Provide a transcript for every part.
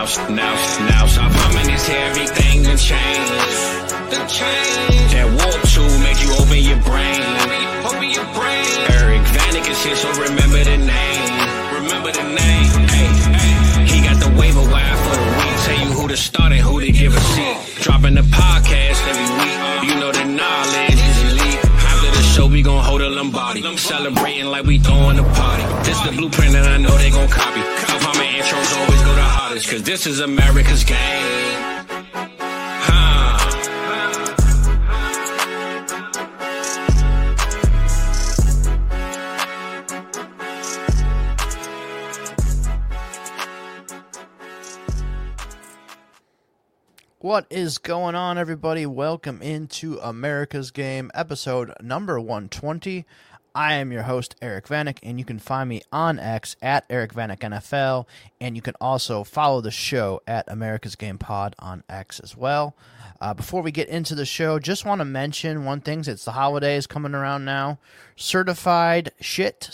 now, stop humming this here, everything done changed. That warp tool make you open your brain. Eric Vanek is here, so remember the name. Hey, he got the waiver wire for the week. Tell you who to start and who to give a seat. Dropping the podcast every week. You know the knowledge is elite. After the show, we gon' hold a Lombardi. Celebrating like we throwing a party. This the blueprint and I know they gon' copy. Self-harming intros always go the hardest, cause this is America's game. What is going on, everybody? Welcome into America's Game, episode number 120. I am your host, Eric Vanek, and you can find me on X at Eric Vanek NFL, and you can also follow the show at America's Game Pod on X as well. Before we get into the show, just want to mention one thing. It's the holidays coming around now. Certified sh.it.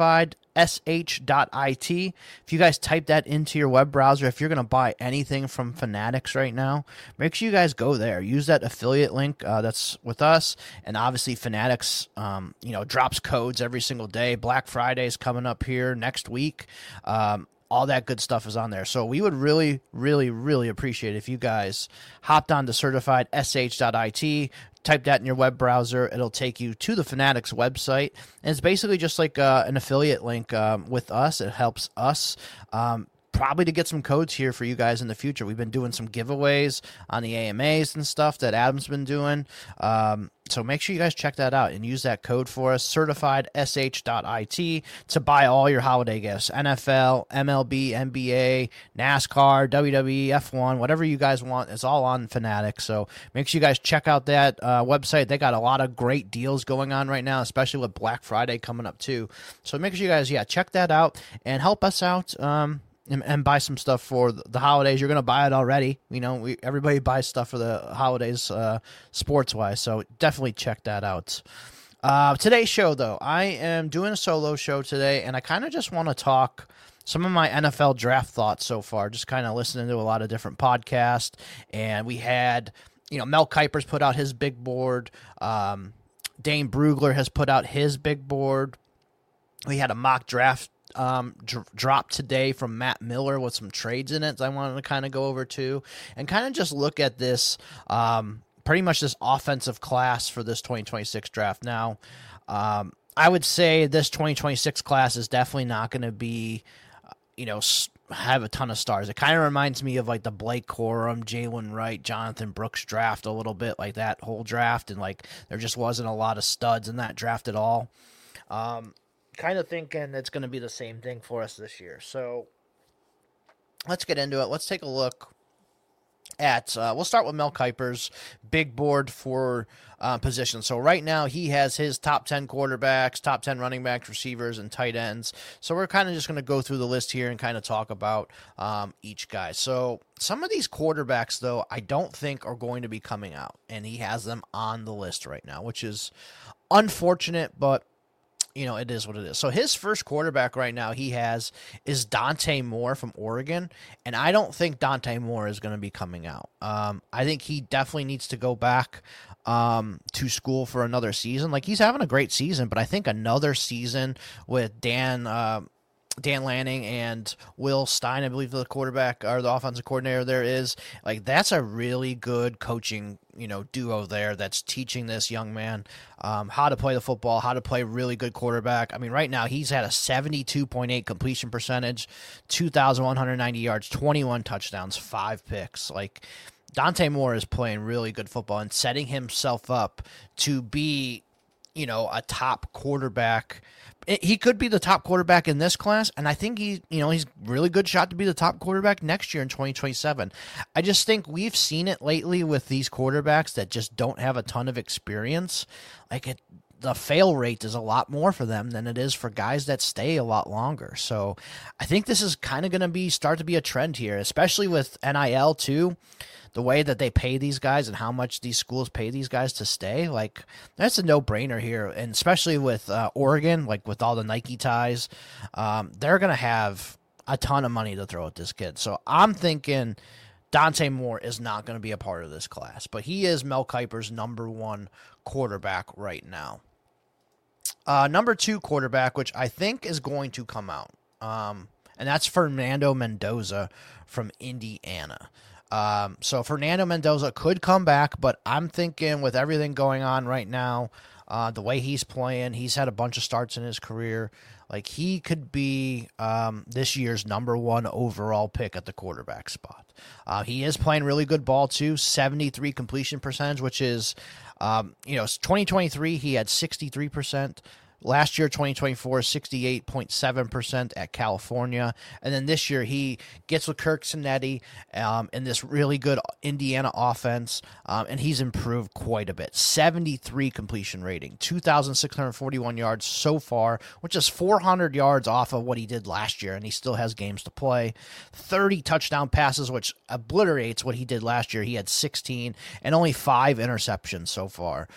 If you guys type that into your web browser, if you're going to buy anything from Fanatics right now, make sure you guys go there. Use that affiliate link that's with us. And obviously Fanatics, drops codes every single day. Black Friday is coming up here next week. All that good stuff is on there. So we would really, really, really appreciate it if you guys hopped on to certifiedsh.it, type that in your web browser. It'll take you to the Fanatics website. And it's basically just like an affiliate link with us. It helps us probably to get some codes here for you guys in the future. We've been doing some giveaways on the AMAs and stuff that Adam's been doing. So make sure you guys check that out and use that code for us, certifiedsh.it, to buy all your holiday gifts. NFL, MLB, NBA, NASCAR, WWE, F1, whatever you guys want. It's all on Fanatics. So make sure you guys check out that website. They got a lot of great deals going on right now, especially with Black Friday coming up too. So make sure you guys, check that out and help us out. And buy some stuff for the holidays. You're going to buy it already. Everybody buys stuff for the holidays, sports-wise, so definitely check that out. Today's show, though, I am doing a solo show today, and I kind of just want to talk some of my NFL draft thoughts so far, just kind of listening to a lot of different podcasts, and we had, Mel Kiper's put out his big board. Dane Brugler has put out his big board. We had a mock draft drop today from Matt Miller with some trades in it I wanted to kind of go over too, and kind of just look at this pretty much this offensive class for this 2026 draft. Now, I would say this 2026 class is definitely not going to be, have a ton of stars. It kind of reminds me of like the Blake Corum, Jalen Wright, Jonathan Brooks draft a little bit, like that whole draft, and like there just wasn't a lot of studs in that draft at all. Kind of thinking it's going to be the same thing for us this year. So let's get into it. Let's take a look at, we'll start with Mel Kiper's big board for position. So right now he has his top 10 quarterbacks, top 10 running backs, receivers, and tight ends. So we're kind of just going to go through the list here and kind of talk about each guy. So some of these quarterbacks, though, I don't think are going to be coming out. And he has them on the list right now, which is unfortunate, but it is what it is. So his first quarterback right now he has is Dante Moore from Oregon, and I don't think Dante Moore is going to be coming out. I think he definitely needs to go back to school for another season. Like, he's having a great season, but I think another season with Dan Lanning and Will Stein, I believe the quarterback or the offensive coordinator there is, like, that's a really good coaching, duo there that's teaching this young man how to play the football, how to play really good quarterback. I mean, right now he's had a 72.8 completion percentage, 2,190 yards, 21 touchdowns, 5 picks. Like, Dante Moore is playing really good football and setting himself up to be, a top quarterback. He could be the top quarterback in this class, and I think he's really good shot to be the top quarterback next year in 2027. I just think we've seen it lately with these quarterbacks that just don't have a ton of experience. The fail rate is a lot more for them than it is for guys that stay a lot longer. So I think this is kind of going to start to be a trend here, especially with NIL too. The way that they pay these guys and how much these schools pay these guys to stay, like, that's a no-brainer here. And especially with Oregon, like with all the Nike ties, they're going to have a ton of money to throw at this kid. So I'm thinking Dante Moore is not going to be a part of this class, but he is Mel Kiper's number one quarterback right now. Number two quarterback, which I think is going to come out, and that's Fernando Mendoza from Indiana. So Fernando Mendoza could come back, but I'm thinking with everything going on right now, the way he's playing, he's had a bunch of starts in his career. Like, he could be this year's number one overall pick at the quarterback spot. He is playing really good ball, too. 73 completion percentage, which is, 2023, he had 63%. Last year, 2024, 68.7% at California. And then this year, he gets with Kirk Cinetti in this really good Indiana offense, and he's improved quite a bit. 73 completion rating, 2,641 yards so far, which is 400 yards off of what he did last year, and he still has games to play. 30 touchdown passes, which obliterates what he did last year. He had 16 and only 5 interceptions so far.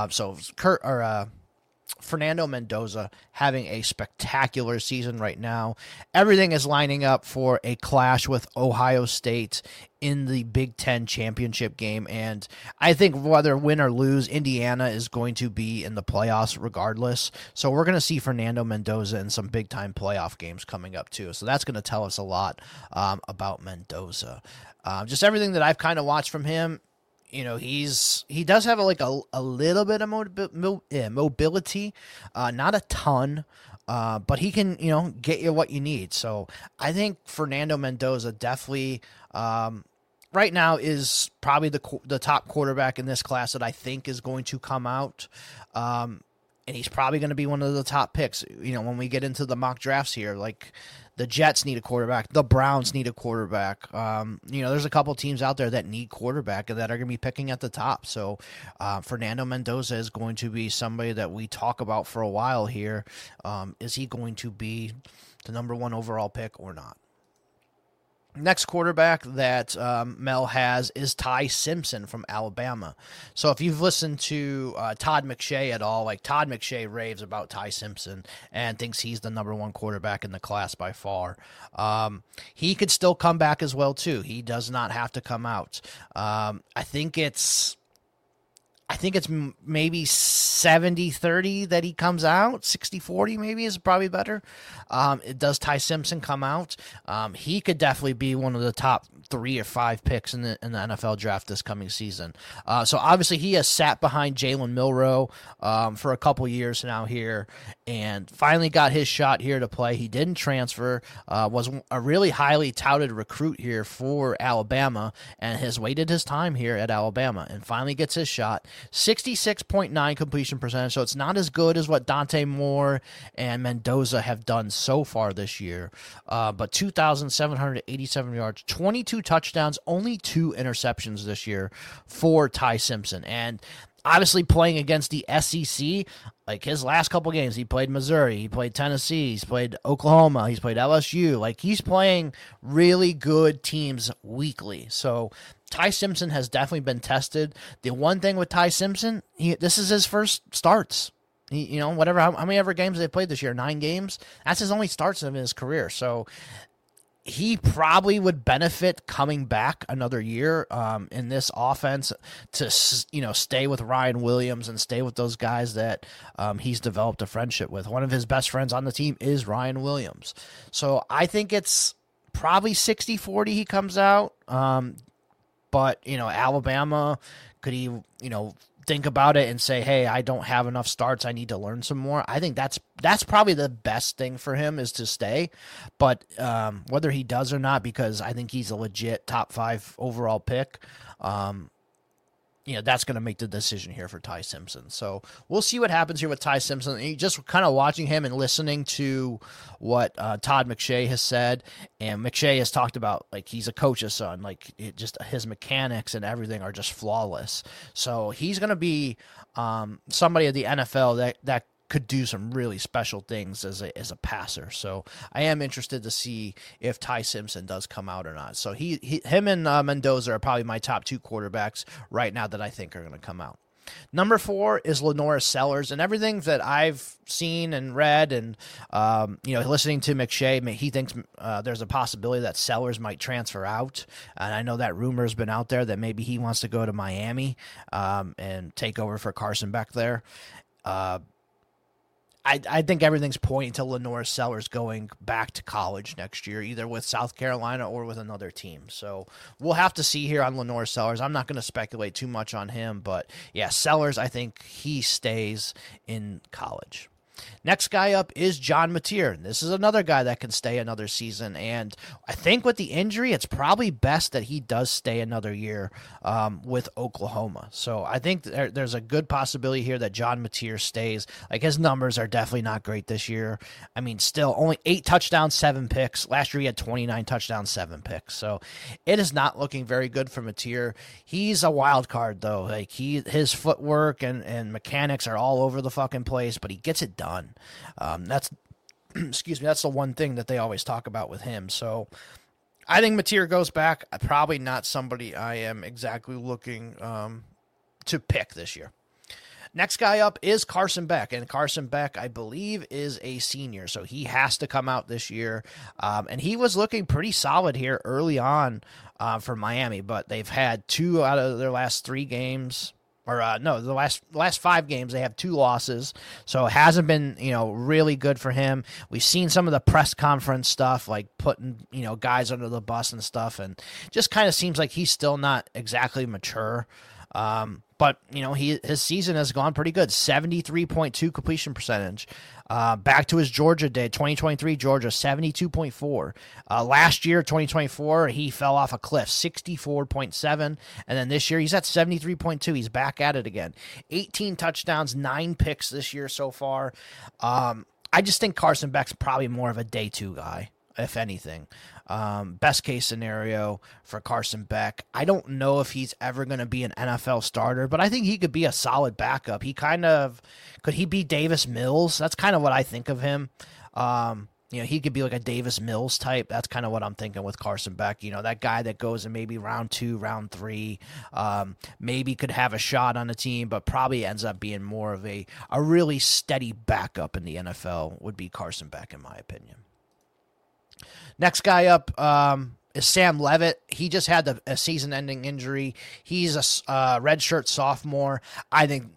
Fernando Mendoza having a spectacular season right now. Everything is lining up for a clash with Ohio State in the Big Ten championship game, and I think whether win or lose, Indiana is going to be in the playoffs regardless. So we're going to see Fernando Mendoza in some big-time playoff games coming up too. So that's going to tell us a lot about Mendoza. Just everything that I've kind of watched from him, he does have a little bit of mobility, not a ton, but he can, get you what you need. So I think Fernando Mendoza definitely, right now is probably the top quarterback in this class that I think is going to come out. And he's probably going to be one of the top picks, when we get into the mock drafts here, like the Jets need a quarterback. The Browns need a quarterback. There's a couple teams out there that need quarterback and that are going to be picking at the top. So Fernando Mendoza is going to be somebody that we talk about for a while here. Is he going to be the number one overall pick or not? Next quarterback that Mel has is Ty Simpson from Alabama. So if you've listened to Todd McShay at all, Todd McShay raves about Ty Simpson and thinks he's the number one quarterback in the class by far. He could still come back as well, too. He does not have to come out. I think it's maybe 70-30 that he comes out. 60-40 maybe is probably better. Does Ty Simpson come out? He could definitely be one of the top 3 or 5 picks in the NFL draft this coming season. So obviously he has sat behind Jalen Milroe for a couple years now here and finally got his shot here to play. He didn't transfer, was a really highly touted recruit here for Alabama and has waited his time here at Alabama and finally gets his shot. 66.9 completion percentage, so it's not as good as what Dante Moore and Mendoza have done so far this year, but 2,787 yards, 22 touchdowns, only 2 interceptions this year for Ty Simpson. And obviously playing against the SEC, like his last couple games, he played Missouri, he played Tennessee, he's played Oklahoma, he's played LSU. Like, he's playing really good teams weekly. So Ty Simpson has definitely been tested. The one thing with Ty Simpson, this is his first starts. How many ever games they played this year? 9 games? That's his only starts in his career. So he probably would benefit coming back another year in this offense to, stay with Ryan Williams and stay with those guys that he's developed a friendship with. One of his best friends on the team is Ryan Williams. So I think it's probably 60-40 he comes out. But, Alabama, could he, think about it and say, hey, I don't have enough starts, I need to learn some more? I think that's probably the best thing for him is to stay. But whether he does or not, because I think he's a legit top 5 overall pick, that's going to make the decision here for Ty Simpson. So we'll see what happens here with Ty Simpson. And just kind of watching him and listening to what Todd McShay has said. And McShay has talked about, he's a coach's son. His mechanics and everything are just flawless. So he's going to be somebody at the NFL that could do some really special things as a passer. So I am interested to see if Ty Simpson does come out or not. So him and Mendoza are probably my top 2 quarterbacks right now that I think are going to come out. Number 4 is Lenora Sellers, and everything that I've seen and read and, listening to McShay, he thinks there's a possibility that Sellers might transfer out. And I know that rumor has been out there that maybe he wants to go to Miami and take over for Carson Beck there. I think everything's pointing to Lenora Sellers going back to college next year, either with South Carolina or with another team. So we'll have to see here on Lenora Sellers. I'm not going to speculate too much on him, but yeah, Sellers, I think he stays in college. Next guy up is John Mateer. This is another guy that can stay another season, and I think with the injury, it's probably best that he does stay another year with Oklahoma. So I think there's a good possibility here that John Mateer stays. Like, his numbers are definitely not great this year. I mean, still only 8 touchdowns, 7 picks. Last year he had 29 touchdowns, 7 picks. So it is not looking very good for Mateer. He's a wild card though. Like, his footwork and mechanics are all over the fucking place, but he gets it done. That's that's the one thing that they always talk about with him. So I think Mateer goes back. Probably not somebody I am exactly looking to pick this year. Next guy up is Carson Beck, and Carson Beck, I believe, is a senior, so he has to come out this year. And he was looking pretty solid here early on for Miami, but they've had 2 out of their last 3 games. The last 5 games, they have 2 losses, so it hasn't been, really good for him. We've seen some of the press conference stuff, like putting, guys under the bus and stuff, and just kind of seems like he's still not exactly mature. But, his season has gone pretty good, 73.2 completion percentage. Back to his Georgia day, 2023 Georgia, 72.4. Last year, 2024, he fell off a cliff, 64.7. And then this year, he's at 73.2. He's back at it again. 18 touchdowns, 9 picks this year so far. I just think Carson Beck's probably more of a day 2 guy, if anything. Best case scenario for Carson Beck. I don't know if he's ever going to be an NFL starter, but I think he could be a solid backup. Could he be Davis Mills? That's kind of what I think of him. He could be like a Davis Mills type. That's kind of what I'm thinking with Carson Beck. That guy that goes in maybe round 2, round 3, maybe could have a shot on the team, but probably ends up being more of a really steady backup in the NFL would be Carson Beck, in my opinion. Next guy up is Sam Levitt. He just had a season-ending injury. He's a redshirt sophomore. I think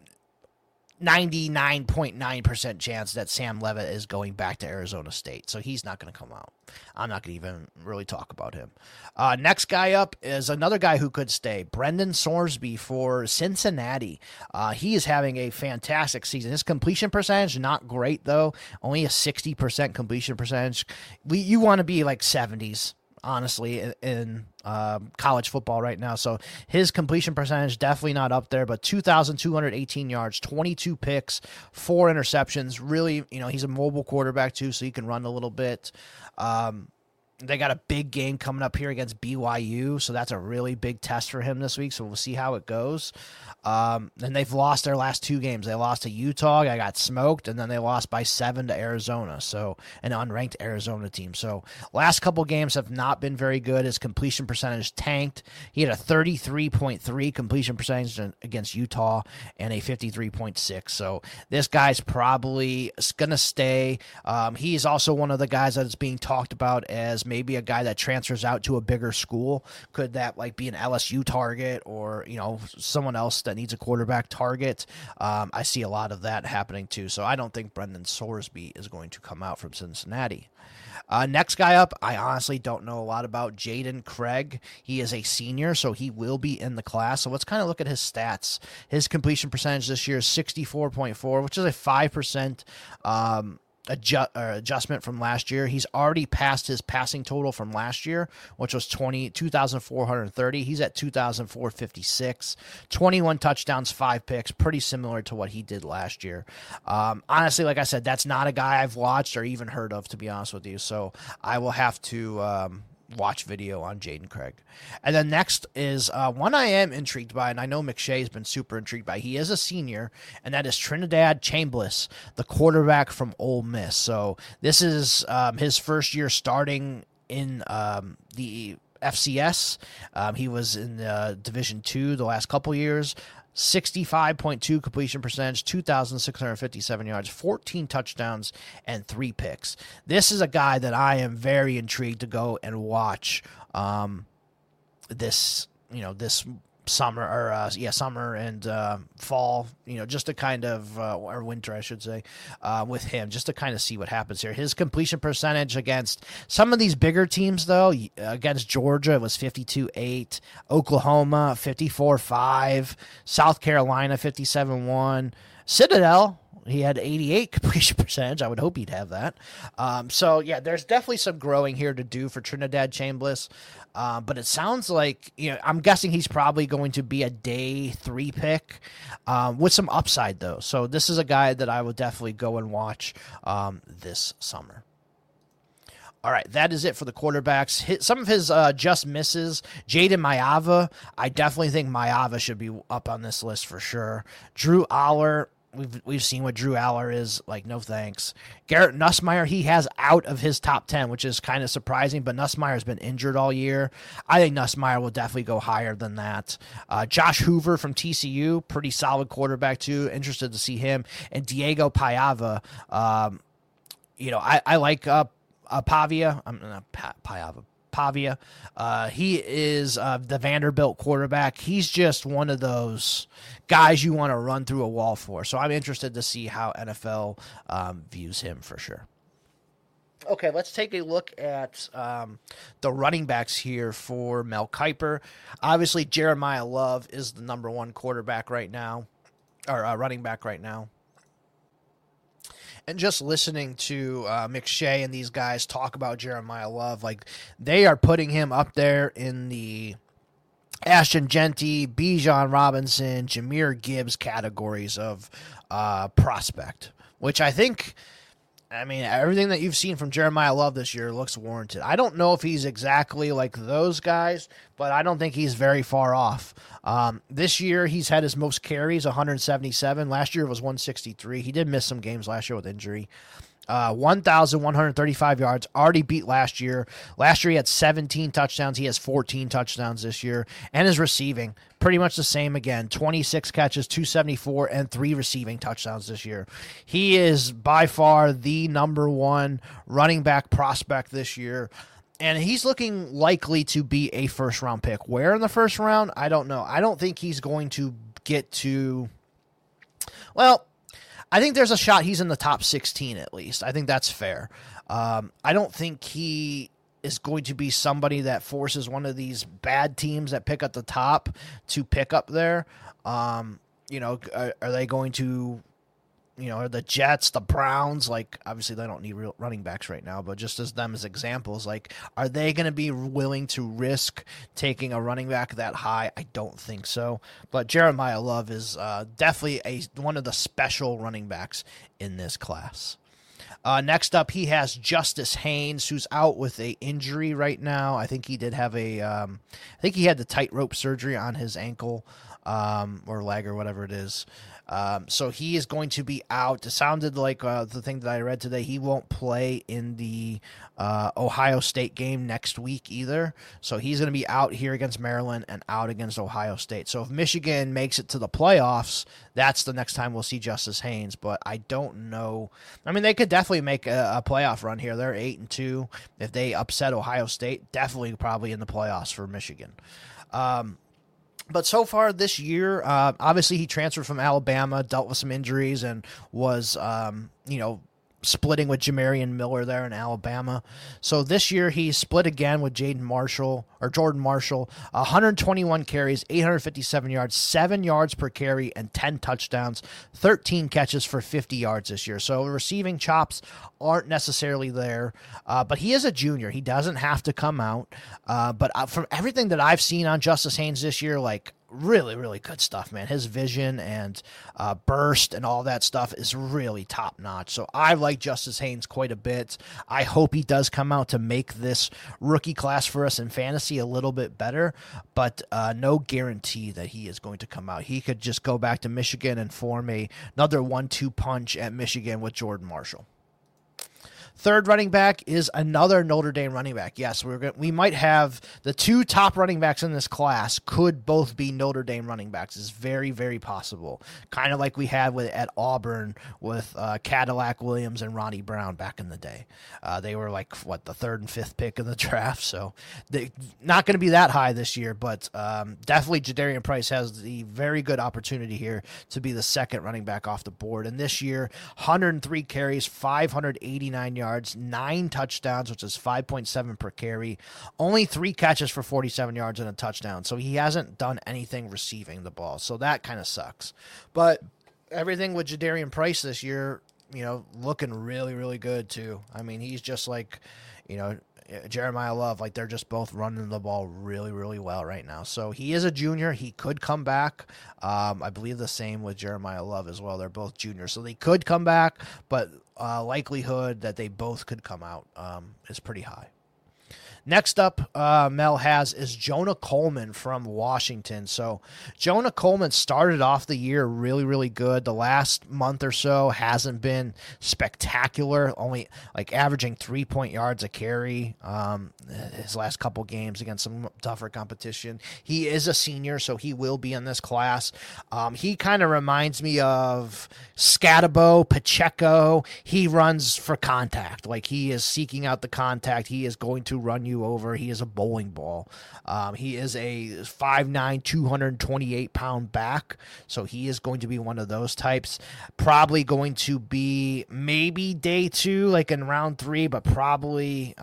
99.9% chance that Sam Levitt is going back to Arizona State, so he's not going to come out. I'm not going to even really talk about him. Next guy up is another guy who could stay, Brendan Sorsby for Cincinnati. He is having a fantastic season. His completion percentage, not great, though. Only a 60% completion percentage. You want to be like 70s. Honestly, in college football right now. So his completion percentage definitely not up there, but 2,218 yards, 22 picks, 4 interceptions. Really, he's a mobile quarterback too, so he can run a little bit. They got a big game coming up here against BYU, so that's a really big test for him this week, so we'll see how it goes. And they've lost their last 2 games. They lost to Utah, I got smoked, and then they lost by 7 to Arizona, so an unranked Arizona team. So last couple games have not been very good. His completion percentage tanked. He had a 33.3 completion percentage against Utah and a 53.6. So this guy's probably going to stay. He's also one of the guys that is being talked about as maybe a guy that transfers out to a bigger school. Could that be an LSU target or, someone else that needs a quarterback target? I see a lot of that happening too. So I don't think Brendan Sorsby is going to come out from Cincinnati. Next guy up, I honestly don't know a lot about, Jaden Craig. He is a senior, so he will be in the class. So let's kind of look at his stats. His completion percentage this year is 64.4, which is a 5% adjustment from last year. He's already passed his passing total from last year, which was 2,430. He's at 2,456. 21 touchdowns, 5 picks, pretty similar to what he did last year. Honestly, like I said, that's not a guy I've watched or even heard of, to be honest with you. So I will have to watch video on Jaden Craig. And then next is one I am intrigued by, and I know McShay's been super intrigued by. He is a senior, and that is Trinidad Chambliss, the quarterback from Ole Miss. So this is his first year starting in the FCS. He was in Division II the last couple years. 65.2 completion percentage, 2,657 yards, 14 touchdowns, and 3 picks. This is a guy that I am very intrigued to go and watch this summer summer and fall, just to kind of or winter, I should say, with him, just to kind of see what happens here. His completion percentage against some of these bigger teams, though, against Georgia, it was 52.8, Oklahoma 54.5, South Carolina 57.1, Citadel, he had 88 completion percentage. I would hope he'd have that. There's definitely some growing here to do for Trinidad Chambliss. But it sounds like, I'm guessing he's probably going to be a day 3 pick with some upside, though. So this is a guy that I will definitely go and watch this summer. All right, that is it for the quarterbacks. Some of his just misses. Jaden Maiava. I definitely think Maiava should be up on this list for sure. Drew Aller. We've seen what Drew Aller is like. No thanks. Garrett Nussmeier, he has out of his top 10, which is kind of surprising. But Nussmeier's been injured all year. I think Nussmeier will definitely go higher than that. Josh Hoover from TCU, pretty solid quarterback too. Interested to see him. And Diego Paiva. I like Pavia. I'm not Paiva. Pavia. He is the Vanderbilt quarterback. He's just one of those guys you want to run through a wall for. So I'm interested to see how NFL views him for sure. Okay, let's take a look at the running backs here for Mel Kiper. Obviously, Jeremiah Love is the number 1 quarterback right now, or running back right now. And just listening to McShay and these guys talk about Jeremiah Love, like they are putting him up there in the Ashton Genty, Bijan Robinson, Jahmyr Gibbs categories of prospect, which I think, everything that you've seen from Jeremiah Love this year looks warranted. I don't know if he's exactly like those guys, but I don't think he's very far off. This year, he's had his most carries, 177. Last year was 163. He did miss some games last year with injury. 1,135 yards, already beat last year. Last year, he had 17 touchdowns. He has 14 touchdowns this year. And his receiving, pretty much the same again. 26 catches, 274, and 3 receiving touchdowns this year. He is by far the number 1 running back prospect this year. And he's looking likely to be a first-round pick. Where in the first round? I don't know. I don't think he's going to get to... Well, I think there's a shot he's in the top 16 at least. I think that's fair. I don't think he is going to be somebody that forces one of these bad teams that pick at the top to pick up there. Are they going to... the Jets, the Browns, like, obviously they don't need real running backs right now, but just as them as examples, like, are they going to be willing to risk taking a running back that high? I don't think so. But Jeremiah Love is definitely one of the special running backs in this class. Next up, he has Justice Haynes, who's out with a injury right now. I think he did have I think he had the tightrope surgery on his ankle or leg or whatever it is. So he is going to be out. It sounded like the thing that I read today, he won't play in the Ohio State game next week either. So he's going to be out here against Maryland and out against Ohio State. So if Michigan makes it to the playoffs, that's the next time we'll see Justice Haynes. But I don't know. They could definitely make a playoff run here. They're 8-2. If they upset Ohio State, definitely probably in the playoffs for Michigan. But so far this year, obviously he transferred from Alabama, dealt with some injuries, and was, splitting with Jamarian Miller there in Alabama. So this year he split again with Jordan Marshall, 121 carries, 857 yards, 7 yards per carry, and 10 touchdowns, 13 catches for 50 yards this year. So receiving chops aren't necessarily there, but he is a junior. He doesn't have to come out. But from everything that I've seen on Justice Haynes this year, like, really, really good stuff, man. His vision and burst and all that stuff is really top notch. So I like Justice Haynes quite a bit. I hope he does come out to make this rookie class for us in fantasy a little bit better, but no guarantee that he is going to come out. He could just go back to Michigan and form another 1-2 punch at Michigan with Jordan Marshall. Third running back is another Notre Dame running back. Yes, we might have the two top running backs in this class could both be Notre Dame running backs. It's very, very possible. Kind of like we had at Auburn with Cadillac Williams and Ronnie Brown back in the day. They were like, the third and fifth pick in the draft. So they're not going to be that high this year, but definitely Jadarian Price has the very good opportunity here to be the second running back off the board. And this year, 103 carries, 589 yards. 9 touchdowns, which is 5.7 per carry, only 3 catches for 47 yards and a touchdown. So he hasn't done anything receiving the ball. So that kind of sucks. But everything with Jadarian Price this year, looking really, really good too. I mean, he's just like, Jeremiah Love, like they're just both running the ball really, really well right now. So he is a junior. He could come back. I believe the same with Jeremiah Love as well. They're both juniors. So they could come back, but likelihood that they both could come out is pretty high. Next up, Mel has is Jonah Coleman from Washington. So Jonah Coleman started off the year really, really good. The last month or so hasn't been spectacular, only like averaging 3 yards a carry his last couple games against some tougher competition. He is a senior, so he will be in this class. He kind of reminds me of Scatabo, Pacheco. He runs for contact. Like he is seeking out the contact. He is going to run you over. He is a bowling ball. He is a 5'9", 228-pound back, so he is going to be one of those types. Probably going to be maybe day 2, like in round 3, but probably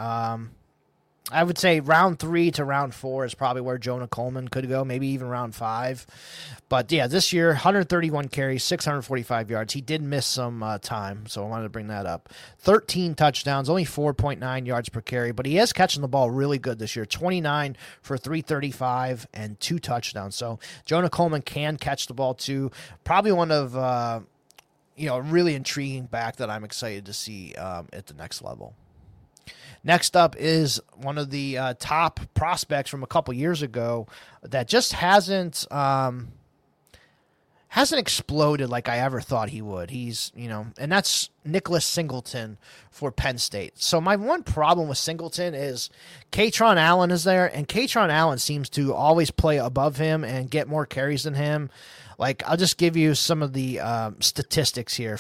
I would say round 3 to round 4 is probably where Jonah Coleman could go, maybe even round 5. But yeah, this year, 131 carries, 645 yards. He did miss some time, so I wanted to bring that up. 13 touchdowns, only 4.9 yards per carry, but he is catching the ball really good this year. 29 for 335 and 2 touchdowns. So Jonah Coleman can catch the ball too. Probably one of a really intriguing back that I'm excited to see at the next level. Next up is one of the top prospects from a couple years ago that just hasn't exploded like I ever thought he would. He's, and that's Nicholas Singleton for Penn State. So my one problem with Singleton is Katron Allen is there, and Katron Allen seems to always play above him and get more carries than him. Like, I'll just give you some of the statistics here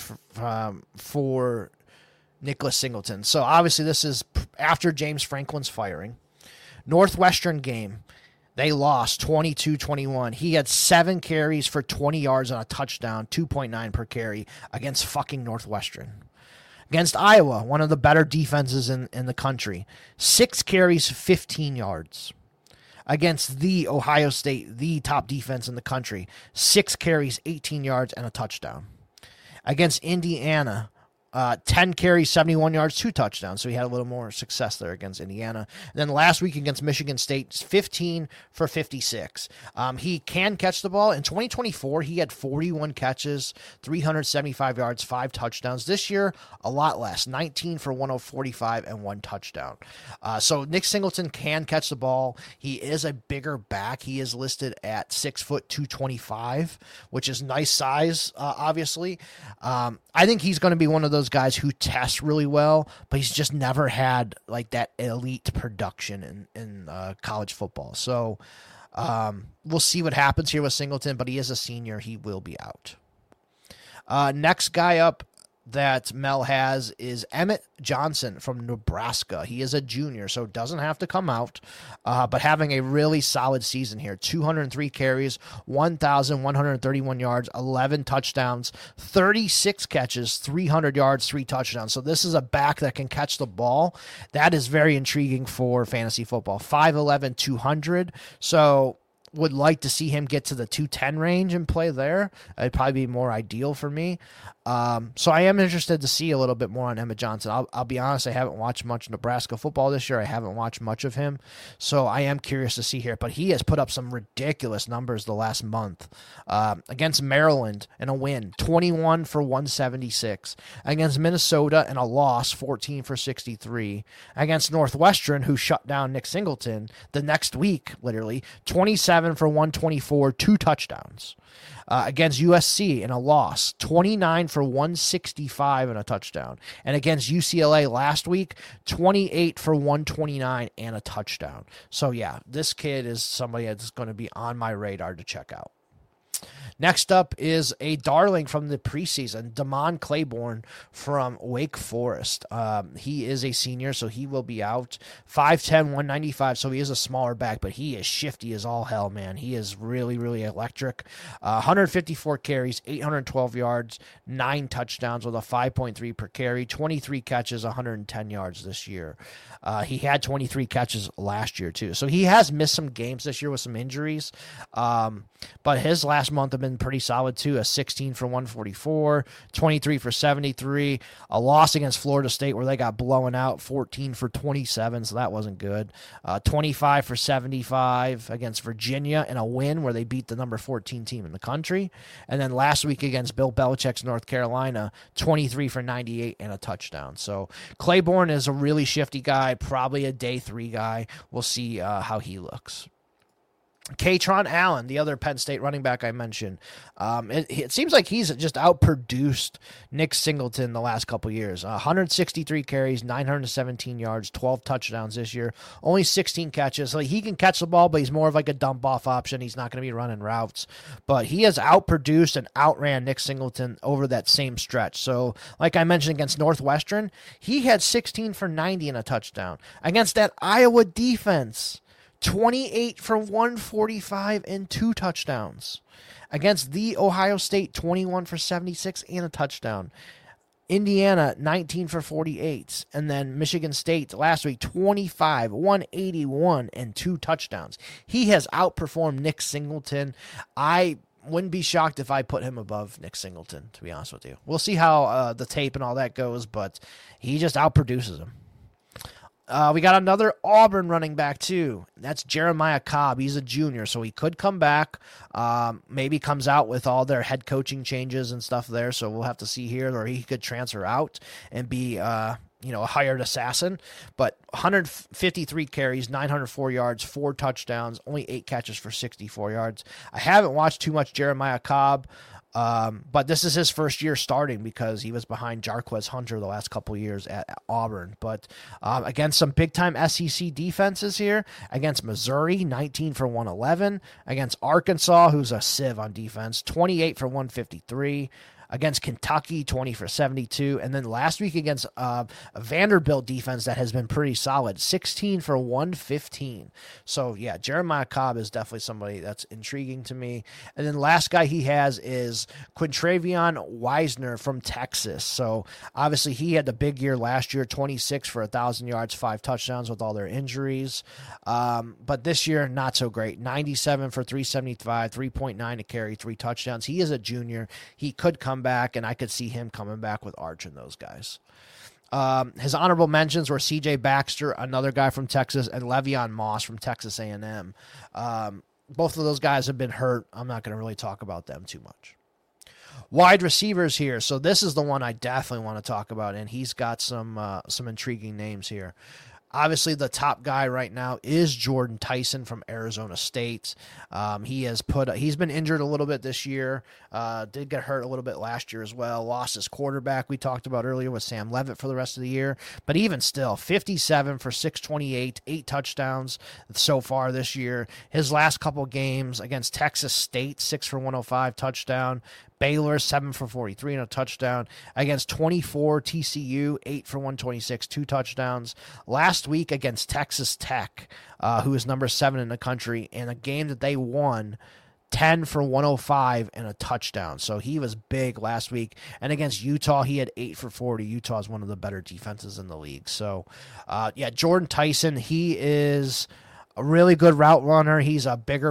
for Nicholas Singleton. So obviously this is after James Franklin's firing. Northwestern game, they lost 22-21. He had 7 carries for 20 yards on a touchdown, 2.9 per carry against fucking Northwestern. Against Iowa, one of the better defenses in the country, 6 carries, 15 yards. Against the Ohio State, the top defense in the country, 6 carries, 18 yards, and a touchdown. Against Indiana, 10 carries, 71 yards, 2 touchdowns. So he had a little more success there against Indiana. And then last week against Michigan State, 15 for 56. He can catch the ball. In 2024, he had 41 catches, 375 yards, 5 touchdowns. This year, a lot less, 19 for 145 and 1 touchdown. So Nick Singleton can catch the ball. He is a bigger back. He is listed at 6 foot 225, which is nice size, obviously. I think he's going to be one of those guys who tests really well, but he's just never had like that elite production in college football. So we'll see what happens here with Singleton, but he is a senior. He will be out. Next guy up that Mel has is Emmett Johnson from Nebraska. He is a junior, so doesn't have to come out, but having a really solid season here. 203 carries, 1,131 yards, 11 touchdowns, 36 catches, 300 yards, 3 touchdowns. So this is a back that can catch the ball. That is very intriguing for fantasy football. 5'11", 200. So would like to see him get to the 210 range and play there. It'd probably be more ideal for me. So I am interested to see a little bit more on Emmett Johnson. I'll be honest, I haven't watched much Nebraska football this year. I haven't watched much of him. So I am curious to see here. But he has put up some ridiculous numbers the last month. Against Maryland in a win, 21 for 176. Against Minnesota in a loss, 14 for 63. Against Northwestern, who shut down Nick Singleton the next week, literally, 27 27 for 124, 2 touchdowns. Against USC in a loss, 29 for 165 and a touchdown. And against UCLA last week, 28 for 129 and a touchdown. So, yeah, this kid is somebody that's going to be on my radar to check out. Next up is a darling from the preseason, Damon Claiborne from Wake Forest. He is a senior, so he will be out. 5'10", 195, so he is a smaller back, but he is shifty as all hell, man. He is really, really electric. 154 carries, 812 yards, 9 touchdowns with a 5.3 per carry, 23 catches, 110 yards this year. He had 23 catches last year, too. So he has missed some games this year with some injuries, but his last month have been pretty solid too. A 16 for 144, 23 for 73, a loss against Florida State where they got blown out, 14 for 27, so that wasn't good. 25 for 75 against Virginia in a win where they beat the number 14 team in the country. And then last week against Bill Belichick's North Carolina, 23 for 98 and a touchdown. So Claiborne is a really shifty guy, probably a day 3 guy. We'll see how he looks. Katron Allen, the other Penn State running back I mentioned, it seems like he's just outproduced Nick Singleton the last couple years. 163 carries, 917 yards, 12 touchdowns this year, only 16 catches. So he can catch the ball, but he's more of like a dump-off option. He's not going to be running routes. But he has outproduced and outran Nick Singleton over that same stretch. So like I mentioned against Northwestern, he had 16 for 90 and a touchdown. Against that Iowa defense, 28 for 145 and 2 touchdowns. Against the Ohio State, 21 for 76 and a touchdown. Indiana, 19 for 48. And then Michigan State last week, 25, 181 and 2 touchdowns. He has outperformed Nick Singleton. I wouldn't be shocked if I put him above Nick Singleton, to be honest with you. We'll see how the tape and all that goes, but he just outproduces him. We got another Auburn running back, too. That's Jeremiah Cobb. He's a junior, so he could come back. Maybe comes out with all their head coaching changes and stuff there, so we'll have to see here. Or he could transfer out and be a hired assassin. But 153 carries, 904 yards, 4 touchdowns, only 8 catches for 64 yards. I haven't watched too much Jeremiah Cobb. But this is his first year starting because he was behind Jarquez Hunter the last couple years at Auburn. But against some big-time SEC defenses here, against Missouri, 19 for 111. Against Arkansas, who's a sieve on defense, 28 for 153. Against Kentucky, 20 for 72. And then last week against a Vanderbilt defense that has been pretty solid, 16 for 115. So, yeah, Jeremiah Cobb is definitely somebody that's intriguing to me. And then last guy he has is Quintravion Weisner from Texas. So, obviously, he had the big year last year, 26 for 1,000 yards, 5 touchdowns with all their injuries. But this year, not so great. 97 for 375, 3.9 to carry, 3 touchdowns. He is a junior. He could come back, and I could see him coming back with Arch and those guys. His honorable mentions were C.J. Baxter, another guy from Texas, and Le'Veon Moss from Texas A&M. Both of those guys have been hurt. I'm not going to really talk about them too much. Wide receivers here. So this is the one I definitely want to talk about, and he's got some intriguing names here. Obviously, the top guy right now is Jordan Tyson from Arizona State. He's been injured a little bit this year. Did get hurt a little bit last year as well. Lost his quarterback we talked about earlier with Sam Leavitt for the rest of the year. But even still, 57 for 628, 8 touchdowns so far this year. His last couple games against Texas State, 6 for 105 touchdown. Baylor, 7 for 43 and a touchdown. Against 24 TCU, 8 for 126, 2 touchdowns. Last week against Texas Tech, who is number 7 in the country, in a game that they won, 10 for 105 and a touchdown. So he was big last week. And against Utah, he had 8 for 40. Utah is one of the better defenses in the league. So, Jordan Tyson, he is a really good route runner. He's a bigger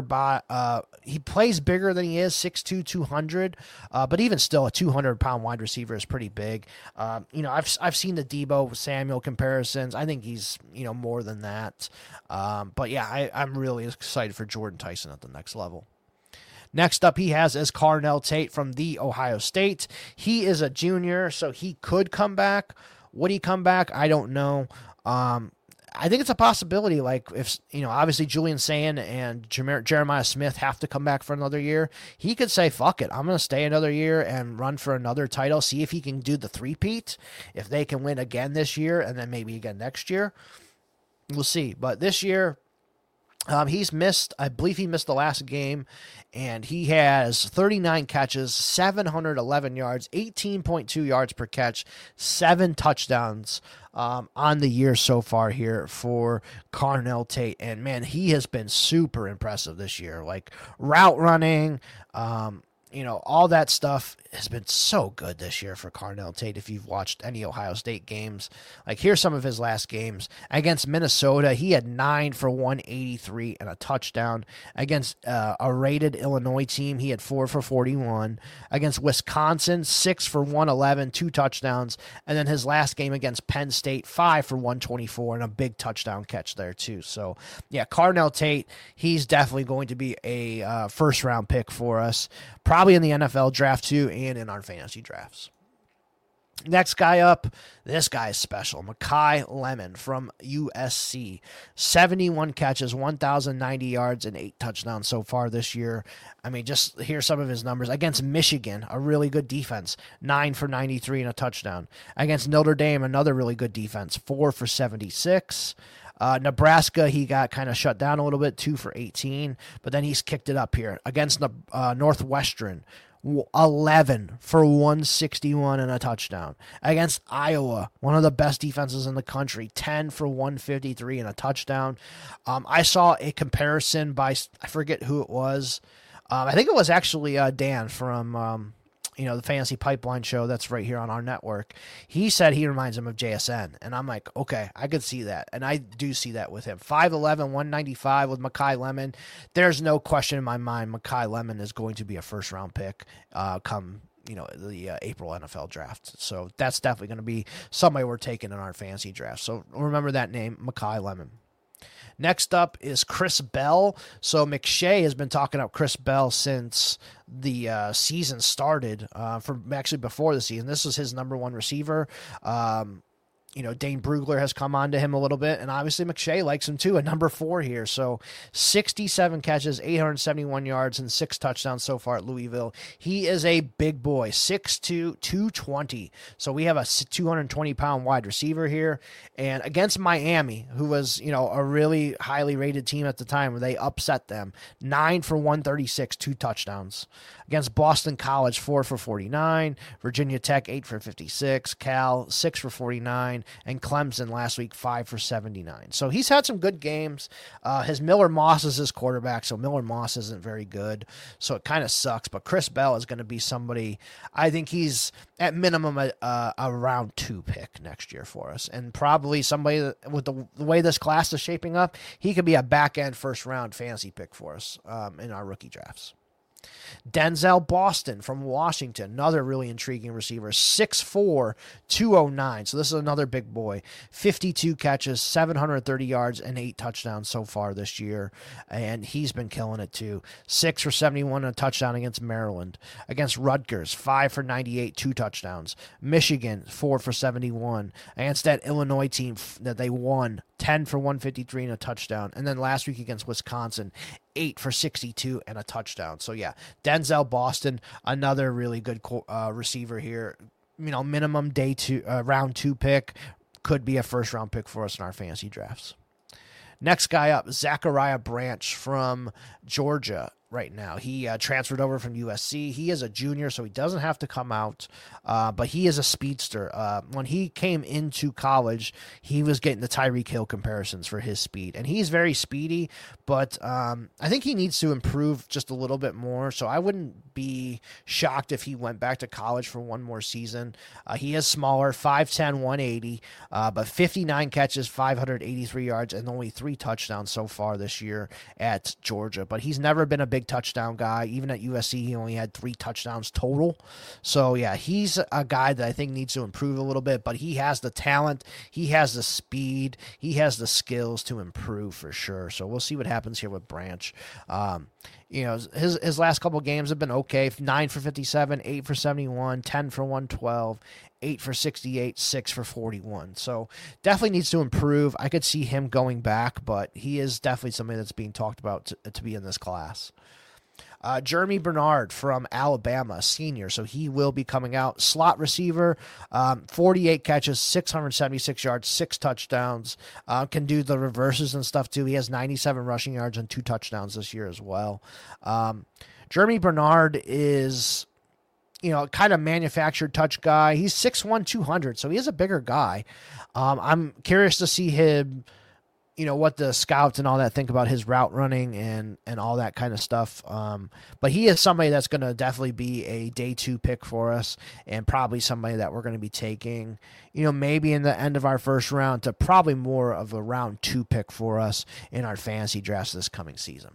he plays bigger than he is, 6'2", 200. But even still, a 200-pound wide receiver is pretty big. I've seen the Deebo Samuel comparisons. I think he's more than that. But yeah, I'm really excited for Jordan Tyson at the next level. Next up he has is Carnell Tate from the Ohio State. He is a junior, so he could come back. Would he come back? I don't know. I think it's a possibility. Like if obviously Julian Sand and Jeremiah Smith have to come back for another year, he could say, "Fuck it, I'm going to stay another year and run for another title. See if he can do the three-peat. If they can win again this year and then maybe again next year, we'll see." But this year, he's missed. I believe he missed the last game, and he has 39 catches, 711 yards, 18.2 yards per catch, 7 touchdowns on the year so far here for Carnell Tate. And man, he has been super impressive this year. Like route running, all that stuff has been so good this year for Carnell Tate. If you've watched any Ohio State games, like here's some of his last games. Against Minnesota, he had 9 for 183 and a touchdown. Against a rated Illinois team, he had 4 for 41. Against Wisconsin, 6 for 111, 2 touchdowns. And then his last game against Penn State, 5 for 124 and a big touchdown catch there too. So yeah, Carnell Tate, he's definitely going to be a first round pick for us. Probably in the NFL draft too, and in our fantasy drafts. Next guy up, this guy is special. Makai Lemon from USC. 71 catches, 1,090 yards, and 8 touchdowns so far this year. I mean, just here's some of his numbers. Against Michigan, a really good defense, 9 for 93 and a touchdown. Against Notre Dame, another really good defense, 4 for 76. Nebraska, he got kind of shut down a little bit, 2 for 18, but then he's kicked it up here. Against Northwestern, 11 for 161 and a touchdown. Against Iowa, one of the best defenses in the country, 10 for 153 and a touchdown. I saw a comparison by, I forget who it was. I think it was actually Dan from the Fantasy Pipeline show that's right here on our network. He said he reminds him of JSN. And I'm like, okay, I could see that. And I do see that with him. 5'11", 195 with Makai Lemon. There's no question in my mind Makai Lemon is going to be a first-round pick come the April NFL draft. So that's definitely going to be somebody we're taking in our fantasy draft. So remember that name, Makai Lemon. Next up is Chris Bell. So McShay has been talking up Chris Bell since the season started, from actually before the season. This was his number 1 receiver. Dane Brugler has come on to him a little bit, and obviously McShay likes him too, at number 4 here. So 67 catches, 871 yards, and 6 touchdowns so far at Louisville. He is a big boy, 6'2", 220. So we have a 220-pound wide receiver here. And against Miami, who was, a really highly rated team at the time, where they upset them, 9 for 136, 2 touchdowns. Against Boston College, 4 for 49. Virginia Tech, 8 for 56. Cal, 6 for 49. And Clemson last week, 5 for 79. So he's had some good games. His Miller Moss is his quarterback, so Miller Moss isn't very good. So it kind of sucks. But Chris Bell is going to be somebody, I think he's at minimum a round 2 pick next year for us. And probably somebody that, with the way this class is shaping up, he could be a back-end first-round fantasy pick for us in our rookie drafts. Denzel Boston from Washington, another really intriguing receiver, 6'4", 209. So this is another big boy. 52 catches, 730 yards, and 8 touchdowns so far this year. And he's been killing it too. 6 for 71 and a touchdown against Maryland. Against Rutgers, 5 for 98, 2 touchdowns. Michigan, 4 for 71. Against that Illinois team that they won, 10 for 153 and a touchdown. And then last week against Wisconsin, 8 for 62 and a touchdown. So yeah, Denzel Boston, another really good receiver here. Minimum round 2 pick, could be a first round pick for us in our fantasy drafts. Next guy up, Zachariah Branch from Georgia. Right now, he transferred over from USC. He is a junior, so he doesn't have to come out, but he is a speedster. When he came into college, he was getting the Tyreek Hill comparisons for his speed, and he's very speedy, but I think he needs to improve just a little bit more, so I wouldn't be shocked if he went back to college for one more season. He is smaller, 5'10", 180, but 59 catches, 583 yards, and only 3 touchdowns so far this year at Georgia, but he's never been a big touchdown guy. Even at USC, he only had 3 touchdowns total. So yeah, he's a guy that I think needs to improve a little bit, but he has the talent, he has the speed, he has the skills to improve for sure. So we'll see what happens here with Branch. His last couple games have been okay. 9 for 57, 8 for 71, 10 for 112, 8 for 68, 6 for 41. So definitely needs to improve. I could see him going back, but he is definitely somebody that's being talked about to be in this class. Jeremy Bernard from Alabama, senior, so he will be coming out. Slot receiver, 48 catches, 676 yards, 6 touchdowns. Can do the reverses and stuff too. He has 97 rushing yards and 2 touchdowns this year as well. Jeremy Bernard is, kind of manufactured touch guy. He's 6'1", 200, so he is a bigger guy. I'm curious to see him, what the scouts and all that think about his route running and all that kind of stuff. But he is somebody that's going to definitely be a day 2 pick for us, and probably somebody that we're going to be taking, maybe in the end of our first round to probably more of a round 2 pick for us in our fantasy drafts this coming season.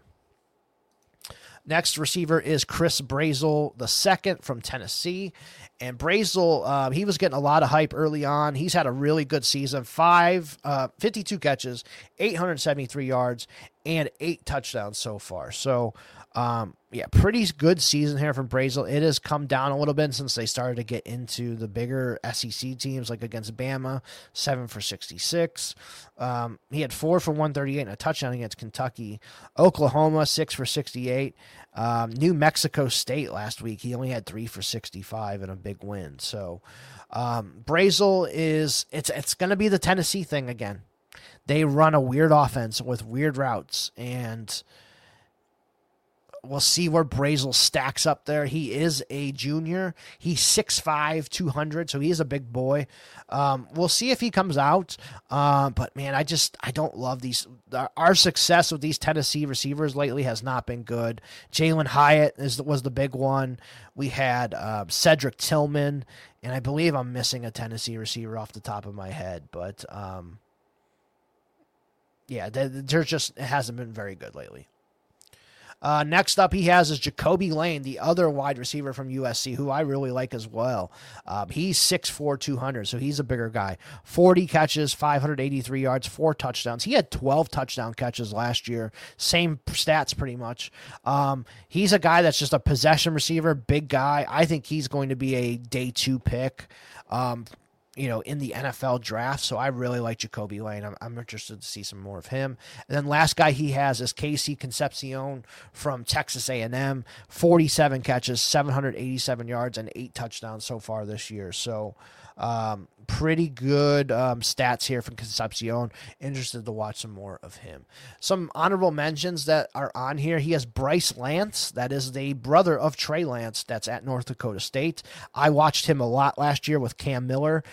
Next receiver is Chris Brazel II from Tennessee. And Brazel, he was getting a lot of hype early on. He's had a really good season. 52 catches, 873 yards, and 8 touchdowns so far. So, pretty good season here from Brazel. It has come down a little bit since they started to get into the bigger SEC teams, like against Bama, 7 for 66. He had 4 for 138 and a touchdown against Kentucky. Oklahoma, 6 for 68. New Mexico State last week, he only had 3 for 65 and a big win. So Brazel it's going to be the Tennessee thing again. They run a weird offense with weird routes, and we'll see where Brazel stacks up there. He is a junior. He's 6'5", 200, so he is a big boy. We'll see if he comes out. But, man, I don't love these. Our success with these Tennessee receivers lately has not been good. Jalen Hyatt was the big one. We had Cedric Tillman, and I believe I'm missing a Tennessee receiver off the top of my head. But, it hasn't been very good lately. Next up he has is Jacoby Lane, the other wide receiver from USC, who I really like as well. He's 6'4", 200, so he's a bigger guy. 40 catches, 583 yards, 4 touchdowns. He had 12 touchdown catches last year. Same stats pretty much. He's a guy that's just a possession receiver, big guy. I think he's going to be a day 2 pick. In the NFL draft. So I really like Jacoby Lane. I'm interested to see some more of him. And then last guy he has is Casey Concepcion from Texas A&M. 47 catches, 787 yards, and 8 touchdowns so far this year. So pretty good stats here from Concepcion. Interested to watch some more of him. Some honorable mentions that are on here. He has Bryce Lance. That is the brother of Trey Lance that's at North Dakota State. I watched him a lot last year with Cam Miller.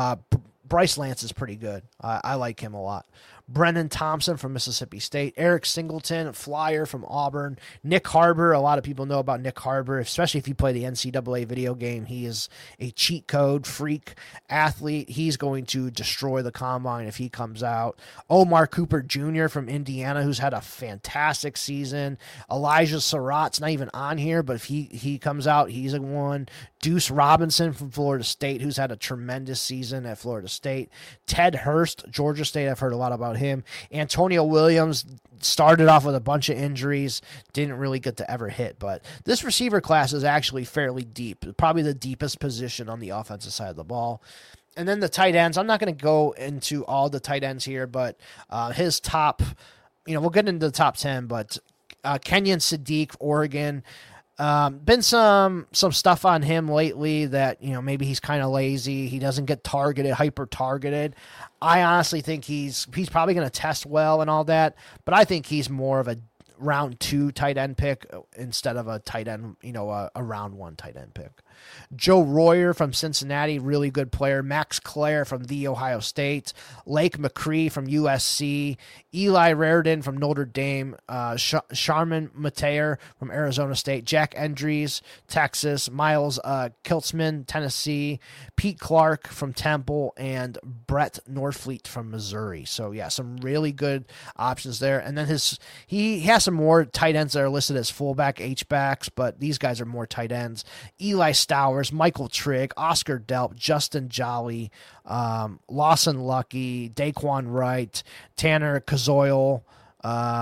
Bryce Lance is pretty good. I like him a lot. Brennan Thompson from Mississippi State, Eric Singleton, Flyer from Auburn, Nick Harbor. A lot of people know about Nick Harbor, especially if you play the NCAA video game. He is a cheat code freak athlete. He's going to destroy the combine if he comes out. Omar Cooper Jr. from Indiana, who's had a fantastic season. Elijah Surratt's not even on here, but if he comes out, he's a one. Deuce Robinson from Florida State, who's had a tremendous season at Florida State. Ted Hurst, Georgia State, I've heard a lot about him. Antonio Williams started off with a bunch of injuries, didn't really get to ever hit, but this receiver class is actually fairly deep, probably the deepest position on the offensive side of the ball. And then the tight ends, I'm not going to go into all the tight ends here, but his top, we'll get into the top 10, but Kenyon Sadiq, Oregon. Been some stuff on him lately that, maybe he's kind of lazy. He doesn't get targeted, hyper targeted. I honestly think he's probably going to test well and all that, but I think he's more of a round 2 tight end pick instead of a tight end, a round 1 tight end pick. Joe Royer from Cincinnati, really good player. Max Clare from The Ohio State. Lake McCree from USC. Eli Raridan from Notre Dame. Sharman Mateer from Arizona State. Jack Endries, Texas. Miles Kiltzman, Tennessee. Pete Clark from Temple. And Brett Norfleet from Missouri. So, yeah, some really good options there. And then he has some more tight ends that are listed as fullback, H-backs, but these guys are more tight ends. Eli Stowers, Michael Trigg, Oscar Delp, Justin Jolly, Lawson Lucky, Daquan Wright, Tanner Kazoil,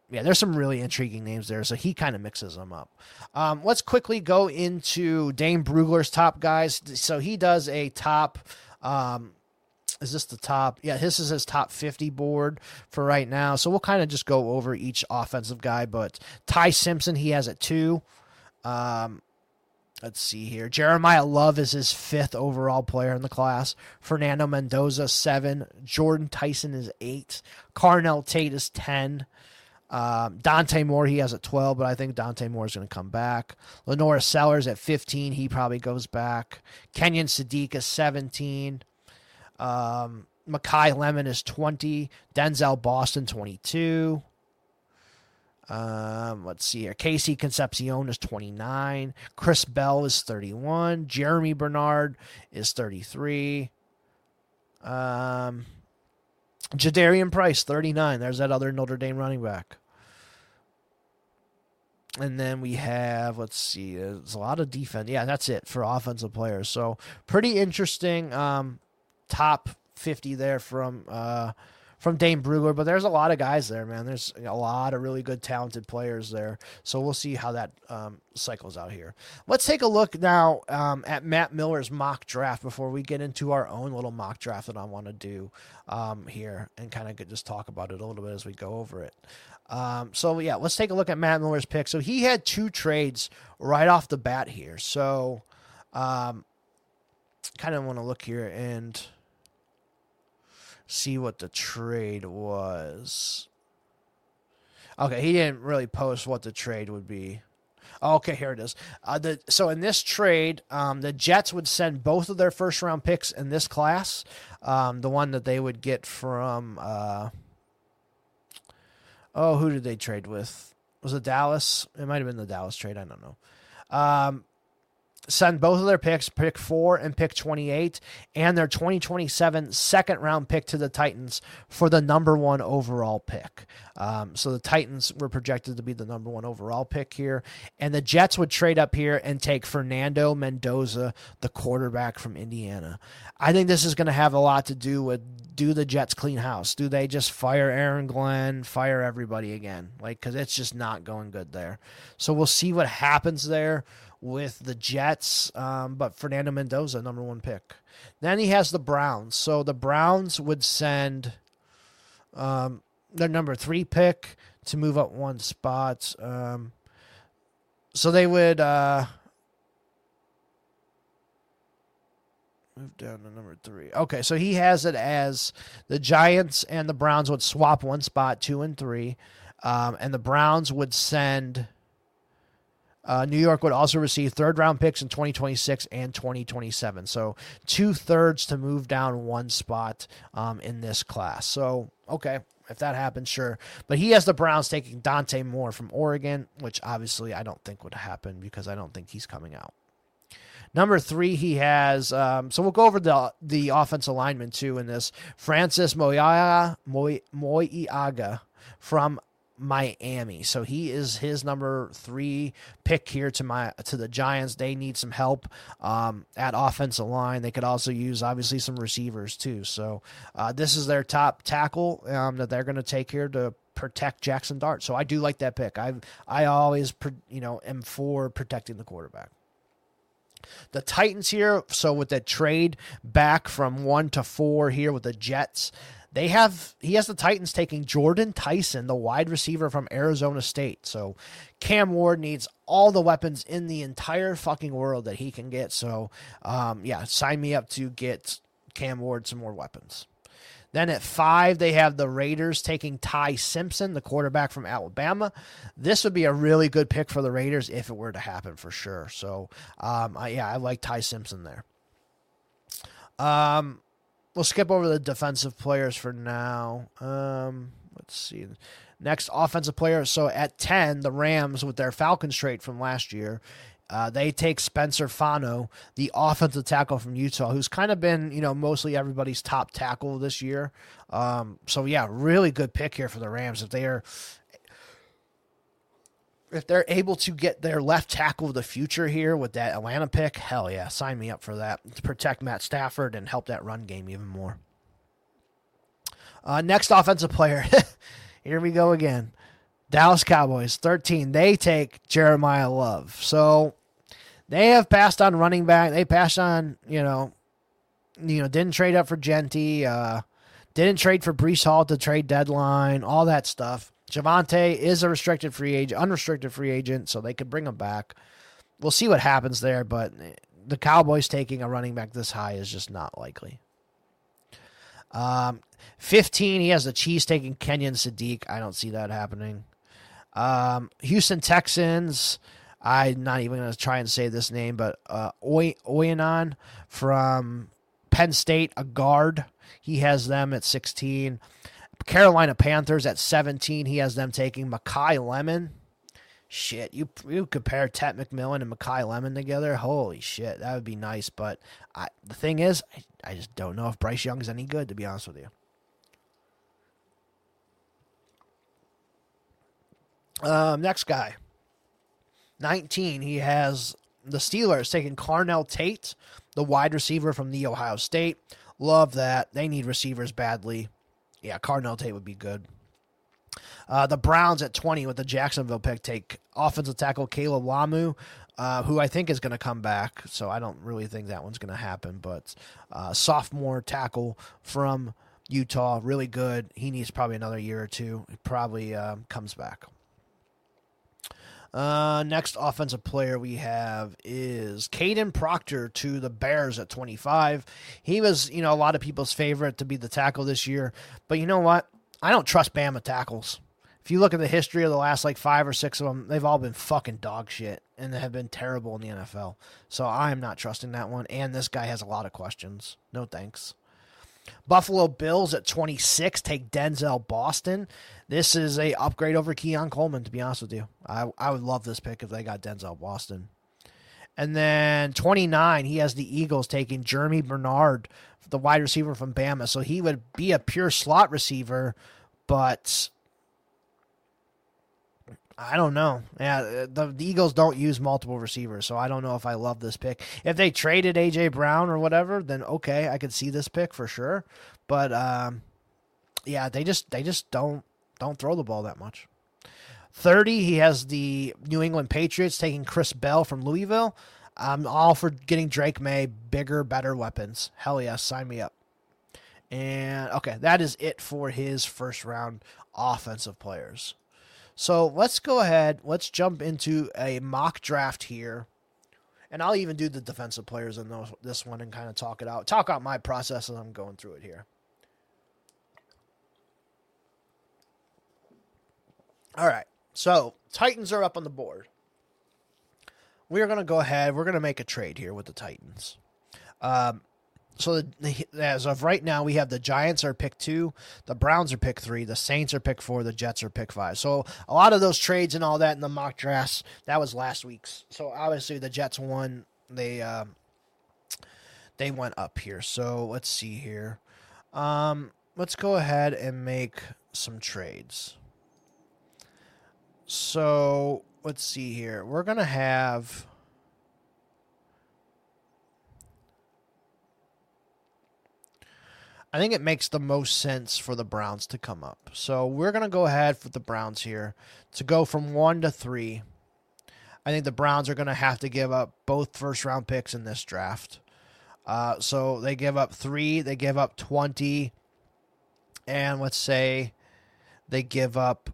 yeah, there's some really intriguing names there, so he kind of mixes them up. Let's quickly go into Dane Brugler's top guys. So he does a top. Is this the top? Yeah, this is his top 50 board for right now. So we'll kind of just go over each offensive guy. But Ty Simpson, he has at 2. Let's see here. Jeremiah Love is his 5th overall player in the class. Fernando Mendoza, 7. Jordan Tyson is 8. Carnell Tate is 10. Dante Moore, he has at 12, but I think Dante Moore is going to come back. Lenora Sellers at 15. He probably goes back. Kenyon Sadiq is 17. Makai Lemon is 20. Denzel Boston, 22. Let's see here. Casey Concepcion is 29. Chris Bell is 31. Jeremy Bernard is 33. Jadarian Price, 39. There's that other Notre Dame running back. And then we have, let's see, there's a lot of defense. Yeah, that's it for offensive players. So pretty interesting top 50 there from Dane Brugler. But there's a lot of guys there, man. There's a lot of really good, talented players there. So we'll see how that cycles out here. Let's take a look now at Matt Miller's mock draft before we get into our own little mock draft that I want to do here and kind of just talk about it a little bit as we go over it. So, yeah, let's take a look at Matt Miller's pick. So he had 2 trades right off the bat here. So kind of want to look here and see what the trade was. Okay, he didn't really post what the trade would be. Okay, here it is. So in this trade, the Jets would send both of their first-round picks in this class. The one that they would get from... who did they trade with? Was it Dallas? It might have been the Dallas trade. I don't know. Send both of their picks, pick 4 and pick 28, and their 2027 second-round pick to the Titans for the number 1 overall pick. So the Titans were projected to be the number 1 overall pick here, and the Jets would trade up here and take Fernando Mendoza, the quarterback from Indiana. I think this is going to have a lot to do with, do the Jets clean house? Do they just fire Aaron Glenn, fire everybody again? Because it's just not going good there. So we'll see what happens there with the Jets, but Fernando Mendoza, number 1 pick. Then he has the Browns. So the Browns would send their number 3 pick to move up 1 spot. So they would move down to number 3. Okay, so he has it as the Giants and the Browns would swap 1 spot, 2 and 3, and the Browns would send... New York would also receive 3rd-round picks in 2026 and 2027. So 2/3 to move down 1 spot in this class. So, okay, if that happens, sure. But he has the Browns taking Dante Moore from Oregon, which obviously I don't think would happen because I don't think he's coming out. Number 3, he has, so we'll go over the offensive lineman too in this. Francis Moiaga from Miami. So he is his number 3 pick here to the Giants. They need some help at offensive line. They could also use obviously some receivers too. So this is their top tackle that they're going to take here to protect Jackson Dart. So I do like that pick. I always am for protecting the quarterback. The Titans here, so with the trade back from 1 to 4 here with the Jets, he has the Titans taking Jordan Tyson, the wide receiver from Arizona State. So Cam Ward needs all the weapons in the entire fucking world that he can get. So, sign me up to get Cam Ward some more weapons. Then at 5, they have the Raiders taking Ty Simpson, the quarterback from Alabama. This would be a really good pick for the Raiders if it were to happen for sure. So, I like Ty Simpson there. We'll skip over the defensive players for now. Let's see. Next, offensive player. So at 10, the Rams, with their Falcons trade from last year, they take Spencer Fano, the offensive tackle from Utah, who's kind of been, mostly everybody's top tackle this year. Really good pick here for the Rams. If they're able to get their left tackle of the future here with that Atlanta pick, hell yeah, sign me up for that to protect Matt Stafford and help that run game even more. Next offensive player. Here we go again. Dallas Cowboys, 13. They take Jeremiah Love. So they have passed on running back. They passed on, didn't trade up for Genty. Didn't trade for Breece Hall at the trade deadline. All that stuff. Javonte is a unrestricted free agent, so they could bring him back. We'll see what happens there, but the Cowboys taking a running back this high is just not likely. 15, he has the Chiefs taking Kenyon Sadiq. I don't see that happening. Houston Texans, I'm not even going to try and say this name, but Oyenon from Penn State, a guard. He has them at 16. Carolina Panthers at 17. He has them taking Makai Lemon. Shit, you compare Tet McMillan and Makai Lemon together. Holy shit, that would be nice. But the thing is, I just don't know if Bryce Young is any good, to be honest with you. Next guy, 19. He has the Steelers taking Carnell Tate, the wide receiver from the Ohio State. Love that. They need receivers badly. Yeah, Carnell Tate would be good. The Browns at 20 with the Jacksonville pick take offensive tackle Caleb Lamu, who I think is going to come back. So I don't really think that one's going to happen. But sophomore tackle from Utah, really good. He needs probably another year or two. He probably comes back. Next offensive player we have is Caden Proctor to the Bears at 25. He was, a lot of people's favorite to be the tackle this year. But you know what? I don't trust Bama tackles. If you look at the history of the last 5 or 6 of them, they've all been fucking dog shit and they have been terrible in the NFL. So I'm not trusting that one. And this guy has a lot of questions. No thanks. Buffalo Bills at 26 take Denzel Boston. This is a upgrade over Keon Coleman, to be honest with you. I would love this pick if they got Denzel Boston. And then 29, he has the Eagles taking Jeremy Bernard, the wide receiver from Bama. So he would be a pure slot receiver, but I don't know. Yeah, the Eagles don't use multiple receivers, so I don't know if I love this pick. If they traded A.J. Brown or whatever, then okay, I could see this pick for sure. But yeah, they just don't throw the ball that much. 30, he has the New England Patriots taking Chris Bell from Louisville. I'm all for getting Drake May bigger, better weapons. Hell yes, sign me up. And okay, that is it for his first round offensive players. So let's go ahead. Let's jump into a mock draft here. And I'll even do the defensive players in this one and kind of talk out my process as I'm going through it here. All right. So Titans are up on the board. We're going to go ahead. We're going to make a trade here with the Titans. So as of right now, we have the Giants are pick 2, the Browns are pick 3, the Saints are pick 4, the Jets are pick 5. So a lot of those trades and all that in the mock drafts, that was last week's. So obviously the Jets won. They went up here. So let's see here. Let's go ahead and make some trades. So let's see here. We're going to have... I think it makes the most sense for the Browns to come up. So we're going to go ahead for the Browns here to go from 1 to 3. I think the Browns are going to have to give up both first-round picks in this draft. So they give up 3, they give up 20, and let's say they give up...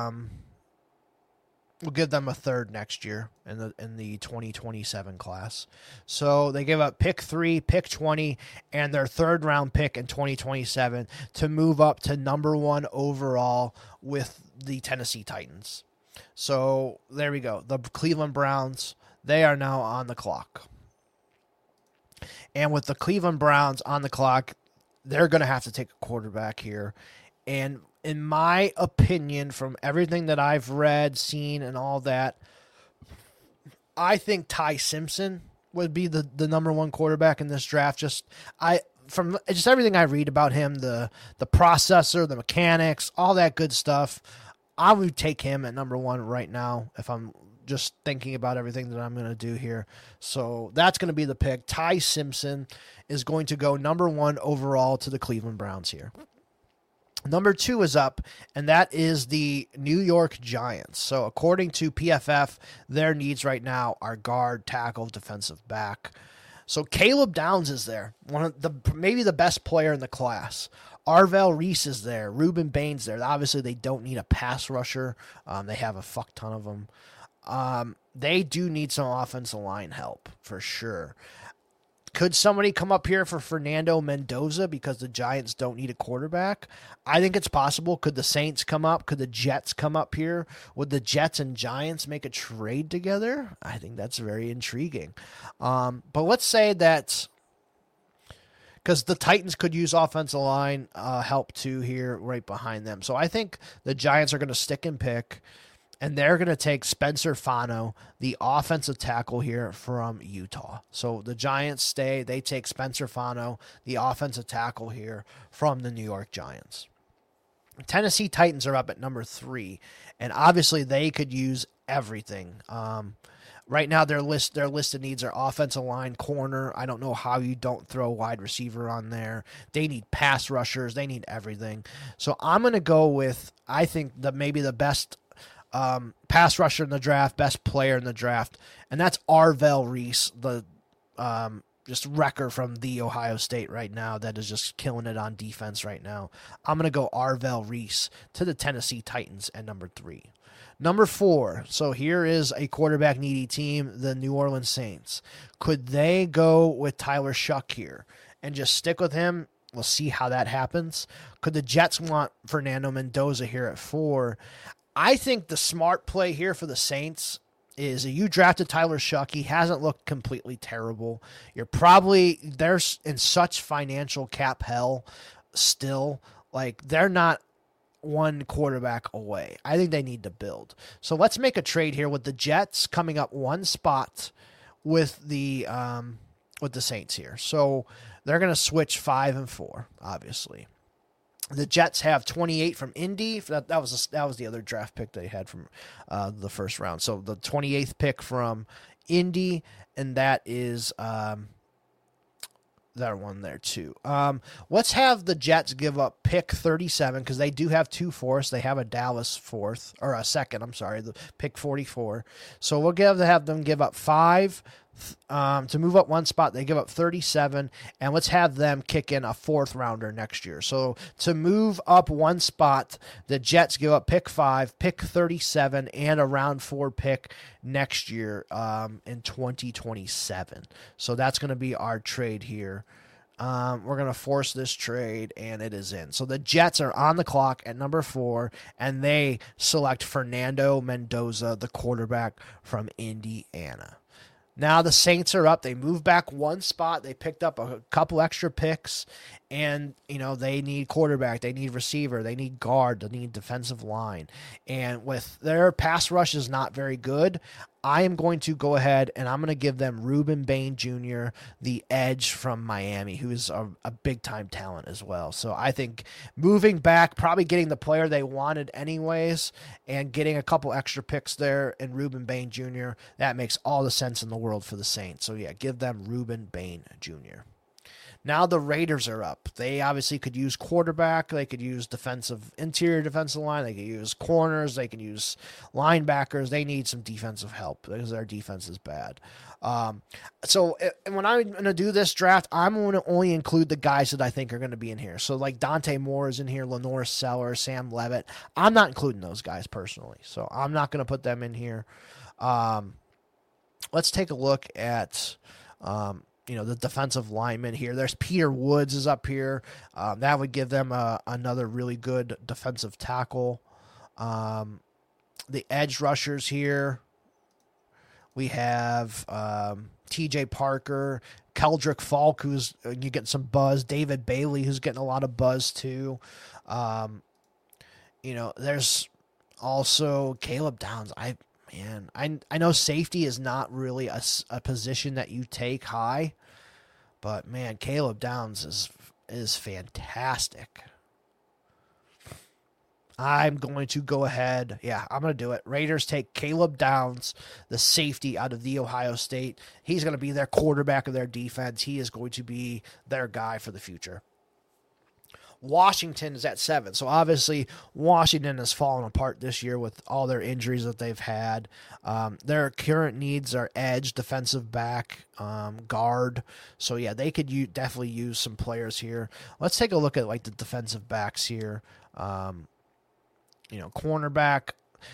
we'll give them a third next year in the 2027 class. So they give up pick 3, pick 20, and their third round pick in 2027 to move up to number 1 overall with the Tennessee Titans. So there we go. The Cleveland Browns, they are now on the clock. And with the Cleveland Browns on the clock, they're going to have to take a quarterback here. And in my opinion, from everything that I've read, seen, and all that, I think Ty Simpson would be the number 1 quarterback in this draft. From everything I read about him, the processor, the mechanics, all that good stuff, I would take him at number 1 right now if I'm just thinking about everything that I'm going to do here. So that's going to be the pick. Ty Simpson is going to go number 1 overall to the Cleveland Browns here. Number 2 is up, and that is the New York Giants. So according to PFF, their needs right now are guard, tackle, defensive back. So Caleb Downs is there, maybe the best player in the class. Arvell Reese is there. Ruben Bain's there. Obviously, they don't need a pass rusher. They have a fuck ton of them. They do need some offensive line help for sure. Could somebody come up here for Fernando Mendoza because the Giants don't need a quarterback? I think it's possible. Could the Saints come up? Could the Jets come up here? Would the Jets and Giants make a trade together? I think that's very intriguing. But let's say that, because the Titans could use offensive line help too here right behind them. So I think the Giants are going to stick and pick, and they're going to take Spencer Fano, the offensive tackle here from Utah. So the Giants stay. They take Spencer Fano, the offensive tackle here from the New York Giants. Tennessee Titans are up at number 3, and obviously they could use everything. Right now, their list of needs are offensive line, corner. I don't know how you don't throw wide receiver on there. They need pass rushers. They need everything. So I'm going to go with, I think, maybe the best pass rusher in the draft, best player in the draft, and that's Arvell Reese, the just wrecker from the Ohio State right now that is just killing it on defense right now. I'm going to go Arvell Reese to the Tennessee Titans at number 3. Number 4, so here is a quarterback needy team, the New Orleans Saints. Could they go with Tyler Shuck here and just stick with him? We'll see how that happens. Could the Jets want Fernando Mendoza here at 4? I think the smart play here for the Saints is you drafted Tyler Shuck. He hasn't looked completely terrible. They're in such financial cap hell still. Like, they're not one quarterback away. I think they need to build. So let's make a trade here with the Jets coming up one spot with the Saints here. So they're going to switch 5 and 4, obviously. The Jets have 28 from Indy. That was the other draft pick they had from the first round. So the 28th pick from Indy, and that is that one there too. Let's have the Jets give up pick 37 because they do have 2 fourths. They have a Dallas fourth or a second. I'm sorry, the pick 44. So we'll have them give up 5. To move up one spot, they give up 37, and let's have them kick in a 4th rounder next year. So to move up one spot, the Jets give up pick 5, pick 37, and a round 4 pick next year in 2027. So that's going to be our trade here. We're going to force this trade, and it is in. So the Jets are on the clock at number 4, and they select Fernando Mendoza, the quarterback from Indiana. Now the Saints are up. They moved back one spot. They picked up a couple extra picks, and they need quarterback, they need receiver, they need guard, they need defensive line. And with their pass rush is not very good, I am going to go ahead and I'm going to give them Ruben Bain Jr., the edge from Miami, who is a big-time talent as well. So I think moving back, probably getting the player they wanted anyways, and getting a couple extra picks there in Ruben Bain Jr., that makes all the sense in the world for the Saints. So yeah, give them Ruben Bain Jr. Now the Raiders are up. They obviously could use quarterback. They could use interior defensive line. They could use corners. They can use linebackers. They need some defensive help because their defense is bad. So when I'm going to do this draft, I'm going to only include the guys that I think are going to be in here. So like Dante Moore is in here, Lenore Sellers, Sam Levitt. I'm not including those guys personally. So I'm not going to put them in here. Let's take a look at the defensive lineman here. There's Peter Woods is up here. That would give them another really good defensive tackle. The edge rushers here, we have TJ Parker, Keldrick Falk, who's you getting some buzz. David Bailey, who's getting a lot of buzz too. There's also Caleb Downs. I know safety is not really a position that you take high, but man, Caleb Downs is fantastic. I'm going to go ahead. Yeah, I'm going to do it. Raiders take Caleb Downs, the safety out of the Ohio State. He's going to be their quarterback of their defense. He is going to be their guy for the future. Washington is at 7. So obviously Washington has fallen apart this year with all their injuries that they've had. Their current needs are edge, defensive back, guard. So yeah, they could definitely use some players here. Let's take a look at like the defensive backs here. Cornerback.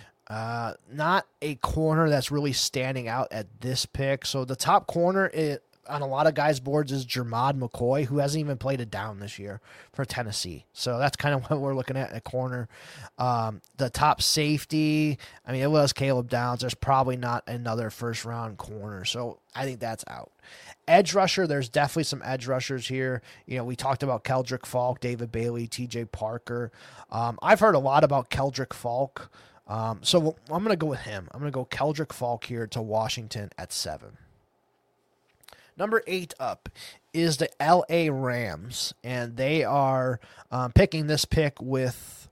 Not a corner that's really standing out at this pick. So the top corner on a lot of guys' boards is Jermod McCoy, who hasn't even played a down this year for Tennessee. So that's kind of what we're looking at corner. The top safety, I mean, it was Caleb Downs. There's probably not another first-round corner. So I think that's out. Edge rusher, there's definitely some edge rushers here. We talked about Keldrick Falk, David Bailey, TJ Parker. I've heard a lot about Keldrick Falk. So I'm going to go with him. I'm going to go Keldrick Falk here to Washington at 7. Number 8 up is the LA Rams, and they are picking this pick with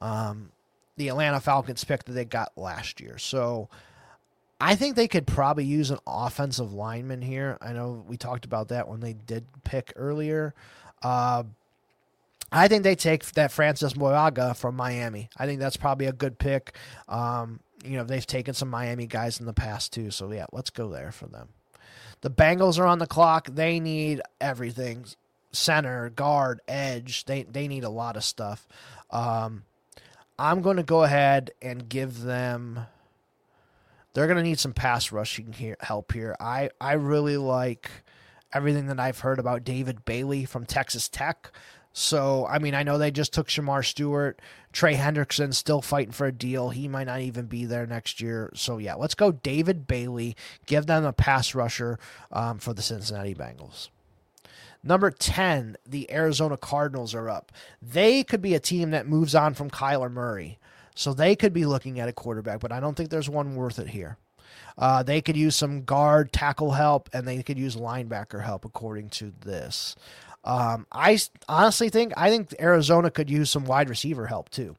the Atlanta Falcons pick that they got last year. So I think they could probably use an offensive lineman here. I know we talked about that when they did pick earlier. I think they take that Francis Moraga from Miami. I think that's probably a good pick. They've taken some Miami guys in the past too. So yeah, let's go there for them. The Bengals are on the clock. They need everything. Center, guard, edge. They need a lot of stuff. I'm going to go ahead and give them... They're going to need some pass rushing help here. I really like everything that I've heard about David Bailey from Texas Tech. So, I mean, I know they just took Shamar Stewart. Trey Hendrickson still fighting for a deal. He might not even be there next year. So, yeah, let's go David Bailey. Give them a pass rusher for the Cincinnati Bengals. Number 10, the Arizona Cardinals are up. They could be a team that moves on from Kyler Murray. So they could be looking at a quarterback, but I don't think there's one worth it here. They could use some guard tackle help, and they could use linebacker help according to this. I honestly think Arizona could use some wide receiver help too.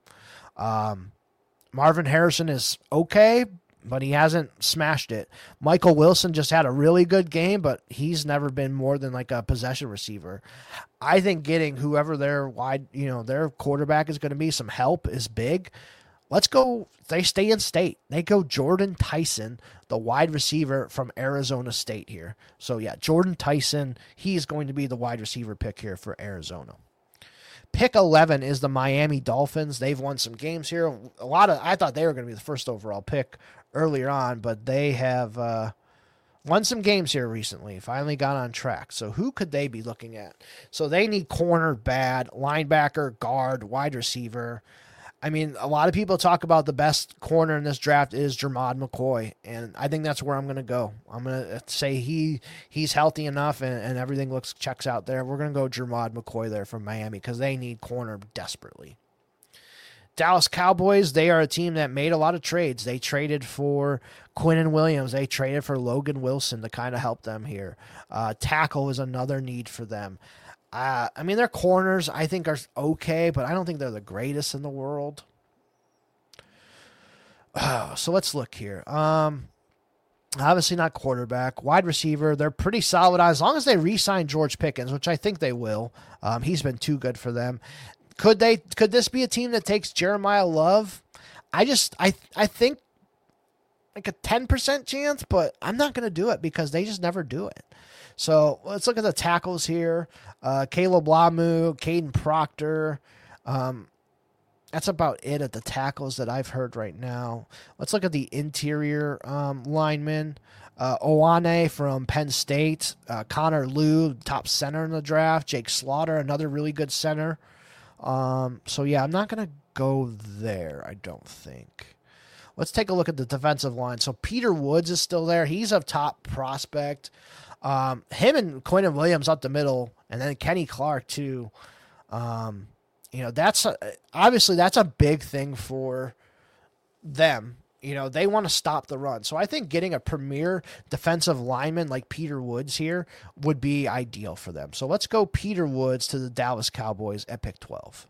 Marvin Harrison is okay, but he hasn't smashed it. Michael Wilson just had a really good game, but he's never been more than like a possession receiver. I think getting whoever their quarterback is going to be some help is big. Let's go. They stay in state. They go Jordan Tyson, the wide receiver from Arizona State here. So, yeah, Jordan Tyson, he's going to be the wide receiver pick here for Arizona. Pick 11 is the Miami Dolphins. They've won some games here. I thought they were going to be the first overall pick earlier on, but they have won some games here recently. Finally got on track. So who could they be looking at? So they need corner bad, linebacker, guard, wide receiver. I mean, a lot of people talk about the best corner in this draft is Jermod McCoy, and I think that's where I'm going to go. I'm going to say he's healthy enough and everything checks out there. We're going to go Jermod McCoy there from Miami because they need corner desperately. Dallas Cowboys, they are a team that made a lot of trades. They traded for Quinnen Williams. They traded for Logan Wilson to kind of help them here. Tackle is another need for them. I mean, their corners, I think, are okay, but I don't think they're the greatest in the world. So let's look here. Obviously not quarterback. Wide receiver, they're pretty solid as long as they re-sign George Pickens, which I think they will. He's been too good for them. Could this be a team that takes Jeremiah Love? I think like a 10% chance, but I'm not going to do it because they just never do it. So let's look at the tackles here. Caleb Lamu, Caden Proctor. That's about it at the tackles that I've heard right now. Let's look at the interior linemen. Owane from Penn State. Connor Liu, top center in the draft. Jake Slaughter, another really good center. So, yeah, I'm not going to go there, I don't think. Let's take a look at the defensive line. So Peter Woods is still there. He's a top prospect. Him and Quinnen Williams up the middle, and then Kenny Clark too. That's obviously that's a big thing for them. They want to stop the run. So I think getting a premier defensive lineman like Peter Woods here would be ideal for them. So let's go Peter Woods to the Dallas Cowboys at pick 12.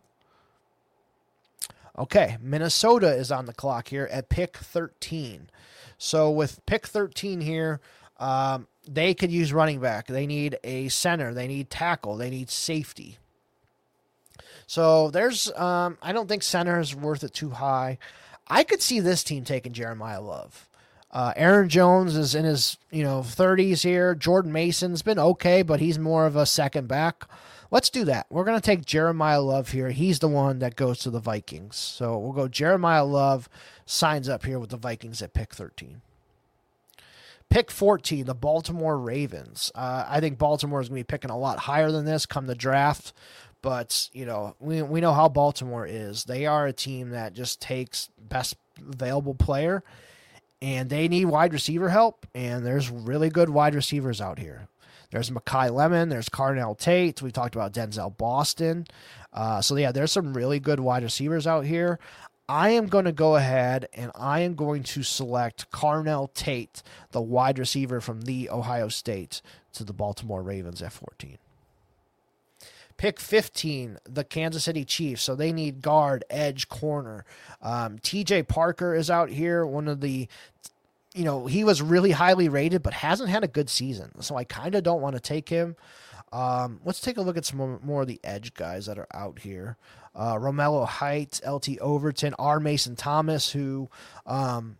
Okay, Minnesota is on the clock here at pick 13. So with pick 13 here, they could use running back. They need a center. They need tackle. They need safety. So there's, I don't think center is worth it too high. I could see this team taking Jeremiah Love. Aaron Jones is in his 30s here. Jordan Mason's been okay, but he's more of a second back. Let's do that. We're going to take Jeremiah Love here. He's the one that goes to the Vikings. So we'll go Jeremiah Love, signs up here with the Vikings at pick 13. Pick 14, the Baltimore Ravens. I think Baltimore is going to be picking a lot higher than this come the draft. But, we know how Baltimore is. They are a team that just takes best available player, and they need wide receiver help, and there's really good wide receivers out here. There's Makai Lemon. There's Carnell Tate. We talked about Denzel Boston. There's some really good wide receivers out here. I am going to go ahead and I am going to select Carnell Tate, the wide receiver from the Ohio State, to the Baltimore Ravens at 14. Pick 15, the Kansas City Chiefs. So they need guard, edge, corner. TJ Parker is out here. One of the, he was really highly rated, but hasn't had a good season. So I kind of don't want to take him. Let's take a look at some more of the edge guys that are out here. Romello Heights, LT Overton, R. Mason Thomas, who Todd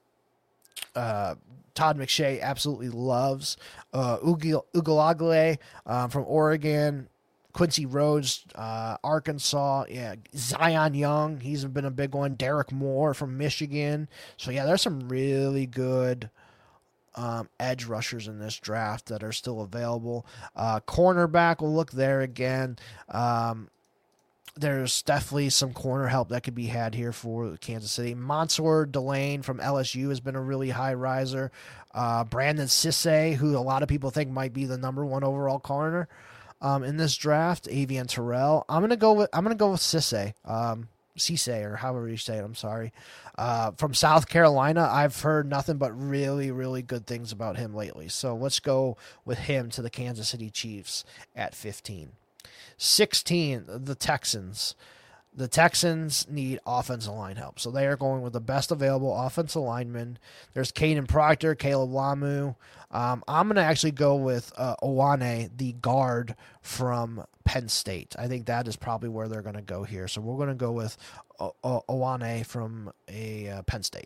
McShay absolutely loves. Ugalagle from Oregon. Quincy Rhodes, Arkansas. Yeah, Zion Young, he's been a big one. Derek Moore from Michigan. So, there's some really good edge rushers in this draft that are still available. Cornerback, we'll look there again. There's definitely some corner help that could be had here for Kansas City. Mansour Delane from LSU has been a really high riser. Brandon Cisse, who a lot of people think might be the number 1 overall corner in this draft. Avian Terrell. I'm gonna go with Cisse. Cisse, or however you say it, I'm sorry. From South Carolina, I've heard nothing but really, really good things about him lately. So let's go with him to the Kansas City Chiefs at 15. 16, the Texans. The Texans need offensive line help. So they are going with the best available offensive lineman. There's Caden Proctor, Caleb Lamu. I'm going to actually go with Owane, the guard from Penn State. I think that is probably where they're going to go here. So we're going to go with Owane from Penn State.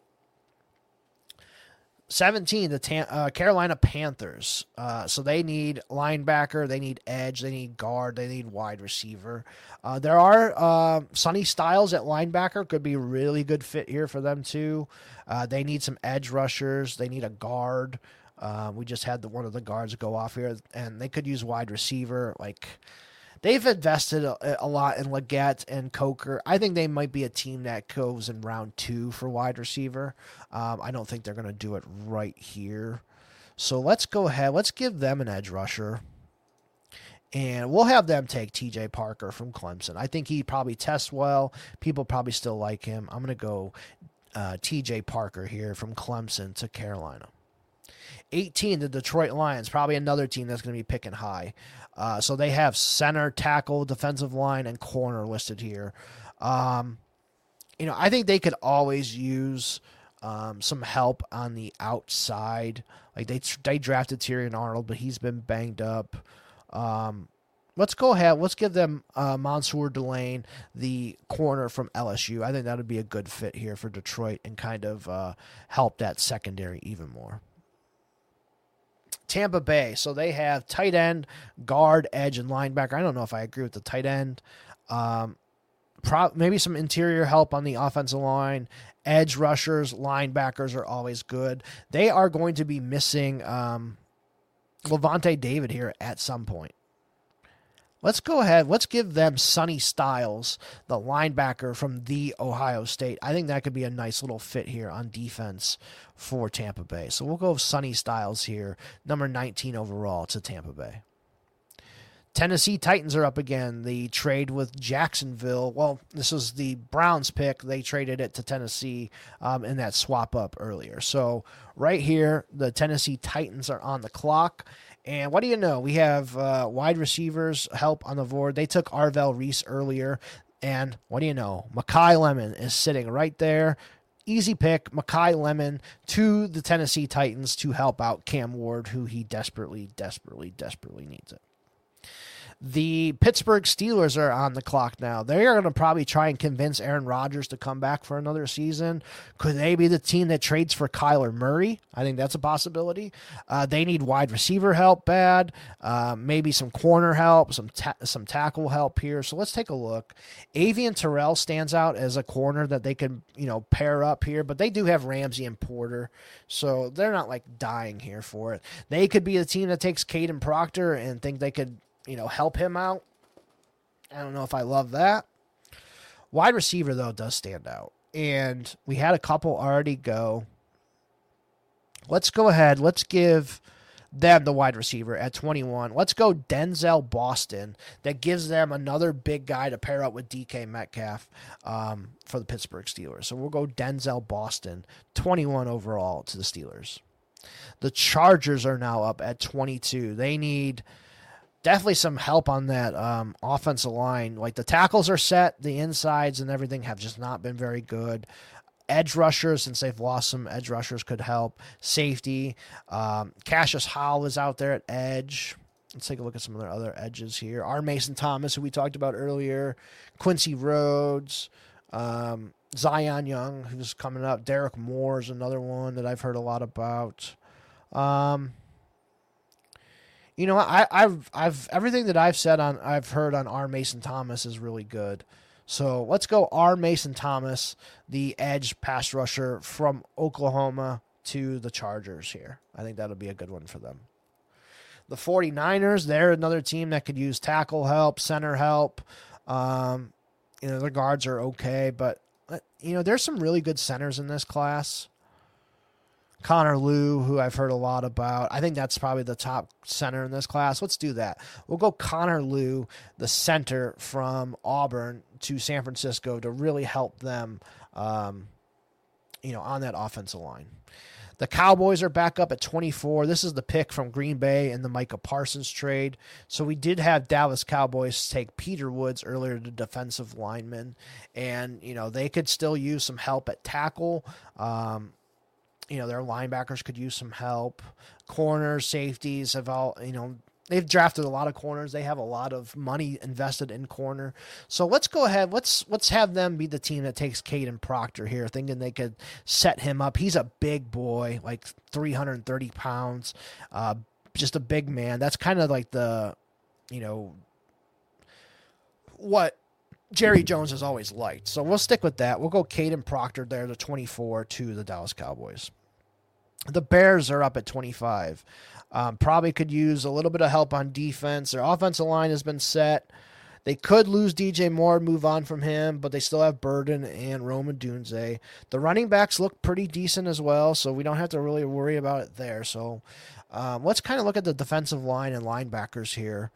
17, the Carolina Panthers. So they need linebacker, they need edge, they need guard, they need wide receiver. There are Sonny Styles at linebacker, could be a really good fit here for them too. They need some edge rushers, they need a guard. We just had one of the guards go off here, and they could use wide receiver. They've invested a lot in Leggett and Coker. I think they might be a team that goes in round 2 for wide receiver. I don't think they're going to do it right here. So let's go ahead. Let's give them an edge rusher. And we'll have them take TJ Parker from Clemson. I think he probably tests well. People probably still like him. I'm going to go TJ Parker here from Clemson to Carolina. 18, the Detroit Lions, probably another team that's going to be picking high. So they have center, tackle, defensive line, and corner listed here. I think they could always use some help on the outside. Like they drafted Tyrion Arnold, but he's been banged up. Let's go ahead. Let's give them Mansour Delane, the corner from LSU. I think that would be a good fit here for Detroit and kind of help that secondary even more. Tampa Bay, so they have tight end, guard, edge, and linebacker. I don't know if I agree with the tight end. Maybe some interior help on the offensive line. Edge rushers, linebackers are always good. They are going to be missing Levante David here at some point. Let's go ahead. Let's give them Sonny Styles, the linebacker from the Ohio State. I think that could be a nice little fit here on defense for Tampa Bay. So we'll go with Sonny Styles here, number 19 overall to Tampa Bay. Tennessee Titans are up again. The trade with Jacksonville. Well, this was the Browns pick. They traded it to Tennessee in that swap up earlier. So right here, the Tennessee Titans are on the clock. And what do you know? We have wide receivers help on the board. They took Arvell Reese earlier. And what do you know? Makai Lemon is sitting right there. Easy pick, Makai Lemon to the Tennessee Titans to help out Cam Ward, who he desperately, desperately, desperately needs it. The Pittsburgh Steelers are on the clock now. They are going to probably try and convince Aaron Rodgers to come back for another season. Could they be the team that trades for Kyler Murray? I think that's a possibility. They need wide receiver help bad, maybe some corner help, some tackle help here. So let's take a look. Avian Terrell stands out as a corner that they could, pair up here, but they do have Ramsey and Porter, so they're not like dying here for it. They could be the team that takes Caden Proctor and think they could help him out. I don't know if I love that. Wide receiver, though, does stand out. And we had a couple already go. Let's go ahead. Let's give them the wide receiver at 21. Let's go Denzel Boston. That gives them another big guy to pair up with DK Metcalf for the Pittsburgh Steelers. So we'll go Denzel Boston, 21 overall to the Steelers. The Chargers are now up at 22. They need definitely some help on that offensive line. Like the tackles are set, the insides and everything have just not been very good. Edge rushers, since they've lost some edge rushers, could help. Safety. Cassius Howell is out there at edge. Let's take a look at some of their other edges here. R. Mason Thomas, who we talked about earlier. Quincy Rhodes. Zion Young, who's coming up. Derek Moore is another one that I've heard a lot about. I've everything that I've heard on R. Mason Thomas is really good. So let's go R. Mason Thomas, the edge pass rusher from Oklahoma to the Chargers here. I think that'll be a good one for them. The 49ers, they're another team that could use tackle help, center help. Their guards are okay, but there's some really good centers in this class. Connor Lew, who I've heard a lot about. I think that's probably the top center in this class. Let's do that. We'll go Connor Lew, the center from Auburn to San Francisco to really help them, on that offensive line. The Cowboys are back up at 24. This is the pick from Green Bay in the Micah Parsons trade. So we did have Dallas Cowboys take Peter Woods earlier, the defensive lineman, and they could still use some help at tackle. Their linebackers could use some help. Corners, safeties have all, they've drafted a lot of corners. They have a lot of money invested in corner. So let's go ahead. Let's have them be the team that takes Caden Proctor here, thinking they could set him up. He's a big boy, like 330 pounds, just a big man. That's kind of like the, what Jerry Jones has always liked. So we'll stick with that. We'll go Caden Proctor there, the 24 to the Dallas Cowboys. The Bears are up at 25. Probably could use a little bit of help on defense. Their offensive line has been set. They could lose DJ Moore, move on from him, but they still have Burden and Rome Odunze. The running backs look pretty decent as well, so we don't have to really worry about it there. So let's kind of look at the defensive line and linebackers here.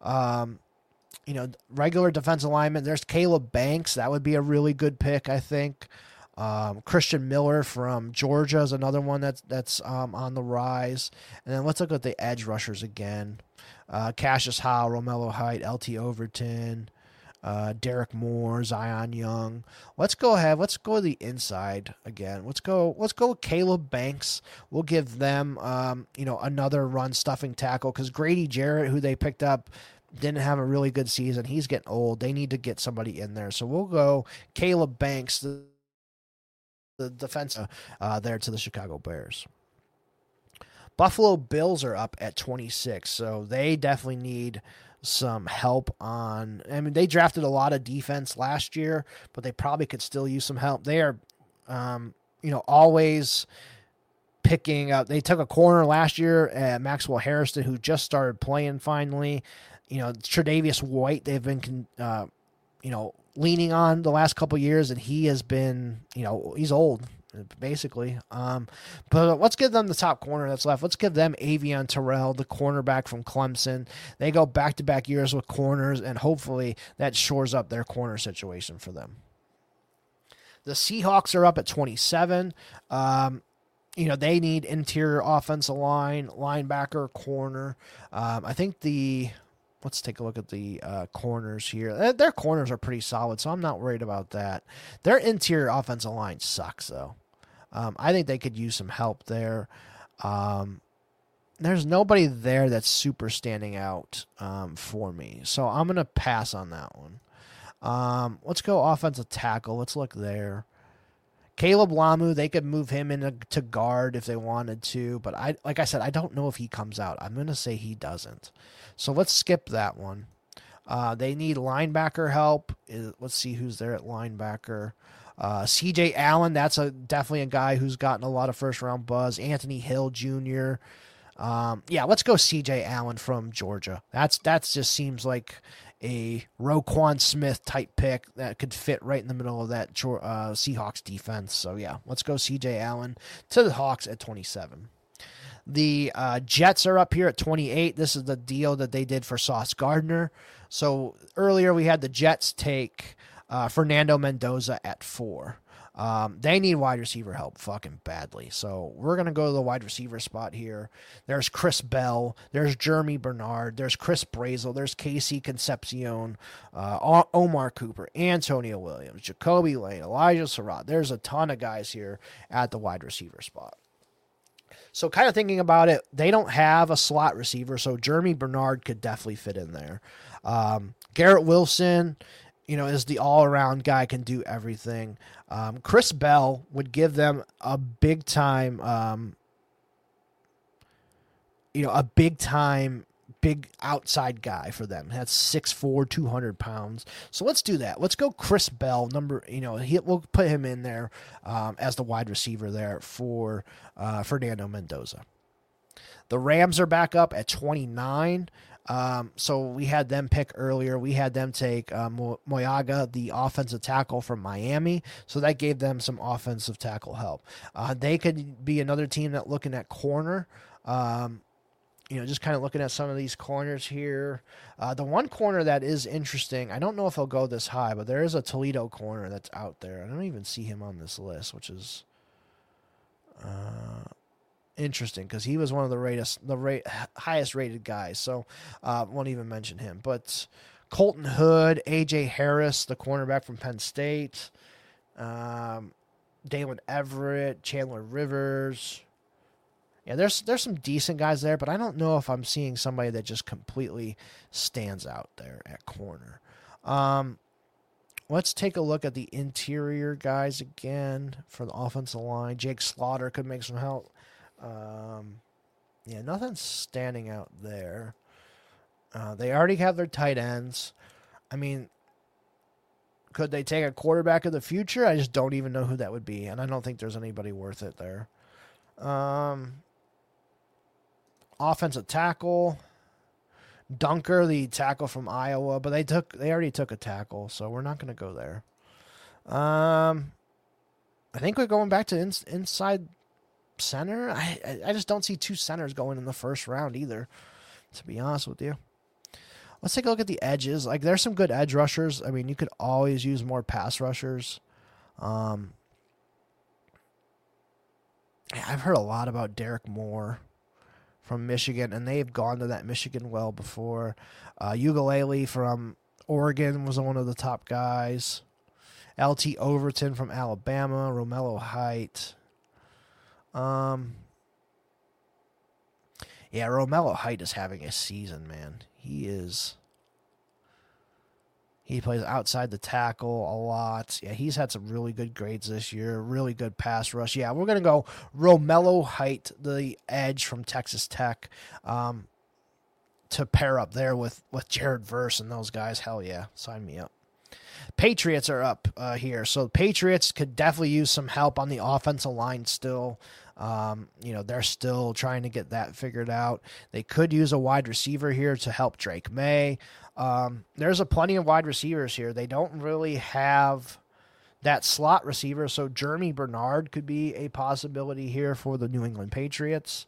Regular defensive linemen. There's Caleb Banks. That would be a really good pick, I think. Christian Miller from Georgia is another one that's on the rise. And then let's look at the edge rushers again. Cassius Howell, Romello Height, LT Overton, Derek Moore, Zion Young. Let's go ahead. Let's go to the inside again. Let's go with Caleb Banks. We'll give them another run stuffing tackle because Grady Jarrett, who they picked up, didn't have a really good season. He's getting old. They need to get somebody in there. So we'll go Caleb Banks, the defense there to the Chicago Bears. Buffalo Bills are up at 26, so they definitely need some help on. I mean, they drafted a lot of defense last year, but they probably could still use some help. They are, always picking up. They took a corner last year at Maxwell Harrison, who just started playing finally. Tre'Davious White, they've been, leaning on the last couple years, and he has been, he's old, basically. But let's give them the top corner that's left. Let's give them Avion Terrell, the cornerback from Clemson. They go back-to-back years with corners, and hopefully that shores up their corner situation for them. The Seahawks are up at 27. They need interior offensive line, linebacker, corner. I think let's take a look at the corners here. Their corners are pretty solid, so I'm not worried about that. Their interior offensive line sucks, though. I think they could use some help there. there's nobody there that's super standing out for me. So I'm going to pass on that one. Let's go offensive tackle. Let's look there. Caleb Lamu, they could move him into guard if they wanted to, but like I said, I don't know if he comes out. I'm going to say he doesn't. So let's skip that one. They need linebacker help. Let's see who's there at linebacker. CJ Allen, that's definitely a guy who's gotten a lot of first-round buzz. Anthony Hill Jr. Let's go CJ Allen from Georgia. That just seems like a Roquan Smith type pick that could fit right in the middle of that Seahawks defense. So yeah, let's go CJ Allen to the Hawks at 27. The Jets are up here at 28. This is the deal that they did for Sauce Gardner. So earlier we had the Jets take Fernando Mendoza at 4. They need wide receiver help fucking badly. So we're going to go to the wide receiver spot here. There's Chris Bell. There's Jeremy Bernard. There's Chris Brazel. There's Casey Concepcion, Omar Cooper, Antonio Williams, Jacoby Lane, Elijah Surratt. There's a ton of guys here at the wide receiver spot. So kind of thinking about it, they don't have a slot receiver, so Jeremy Bernard could definitely fit in there. Garrett Wilson, is the all-around guy, can do everything. Chris Bell would give them a big-time, big outside guy for them. That's 6'4", 200 pounds. So let's do that. Let's go Chris Bell, we'll put him in there as the wide receiver there for Fernando Mendoza. The Rams are back up at 29. So we had them pick earlier. We had them take Moyaga, the offensive tackle from Miami. So that gave them some offensive tackle help. They could be another team that looking at corner. Just kind of looking at some of these corners here. The one corner that is interesting, I don't know if he'll go this high, but there is a Toledo corner that's out there. I don't even see him on this list, which is interesting because he was one of the highest rated guys. So won't even mention him. But Colton Hood, A.J. Harris, the cornerback from Penn State, Dalen Everett, Chandler Rivers. Yeah, there's some decent guys there, but I don't know if I'm seeing somebody that just completely stands out there at corner. Let's take a look at the interior guys again for the offensive line. Jake Slaughter could make some help. Nothing's standing out there. They already have their tight ends. I mean, could they take a quarterback of the future? I just don't even know who that would be, and I don't think there's anybody worth it there. Offensive tackle, Dunker, the tackle from Iowa, but they already took a tackle, so we're not going to go there. I think we're going back to inside center. I just don't see two centers going in the first round either, to be honest with you. Let's take a look at the edges. Like, there's some good edge rushers. I mean, you could always use more pass rushers. I've heard a lot about Derek Moore from Michigan, and they've gone to that Michigan well before. Ugalele from Oregon was one of the top guys. LT Overton from Alabama. Romello Height. Romello Height is having a season, man. He plays outside the tackle a lot. Yeah, he's had some really good grades this year. Really good pass rush. Yeah, we're going to go Romello Height, the edge from Texas Tech, to pair up there with Jared Verse and those guys. Hell yeah, sign me up. Patriots are up here. So Patriots could definitely use some help on the offensive line still. They're still trying to get that figured out. They could use a wide receiver here to help Drake May. There's a plenty of wide receivers here. They don't really have that slot receiver, so Jeremy Bernard could be a possibility here for the New England Patriots.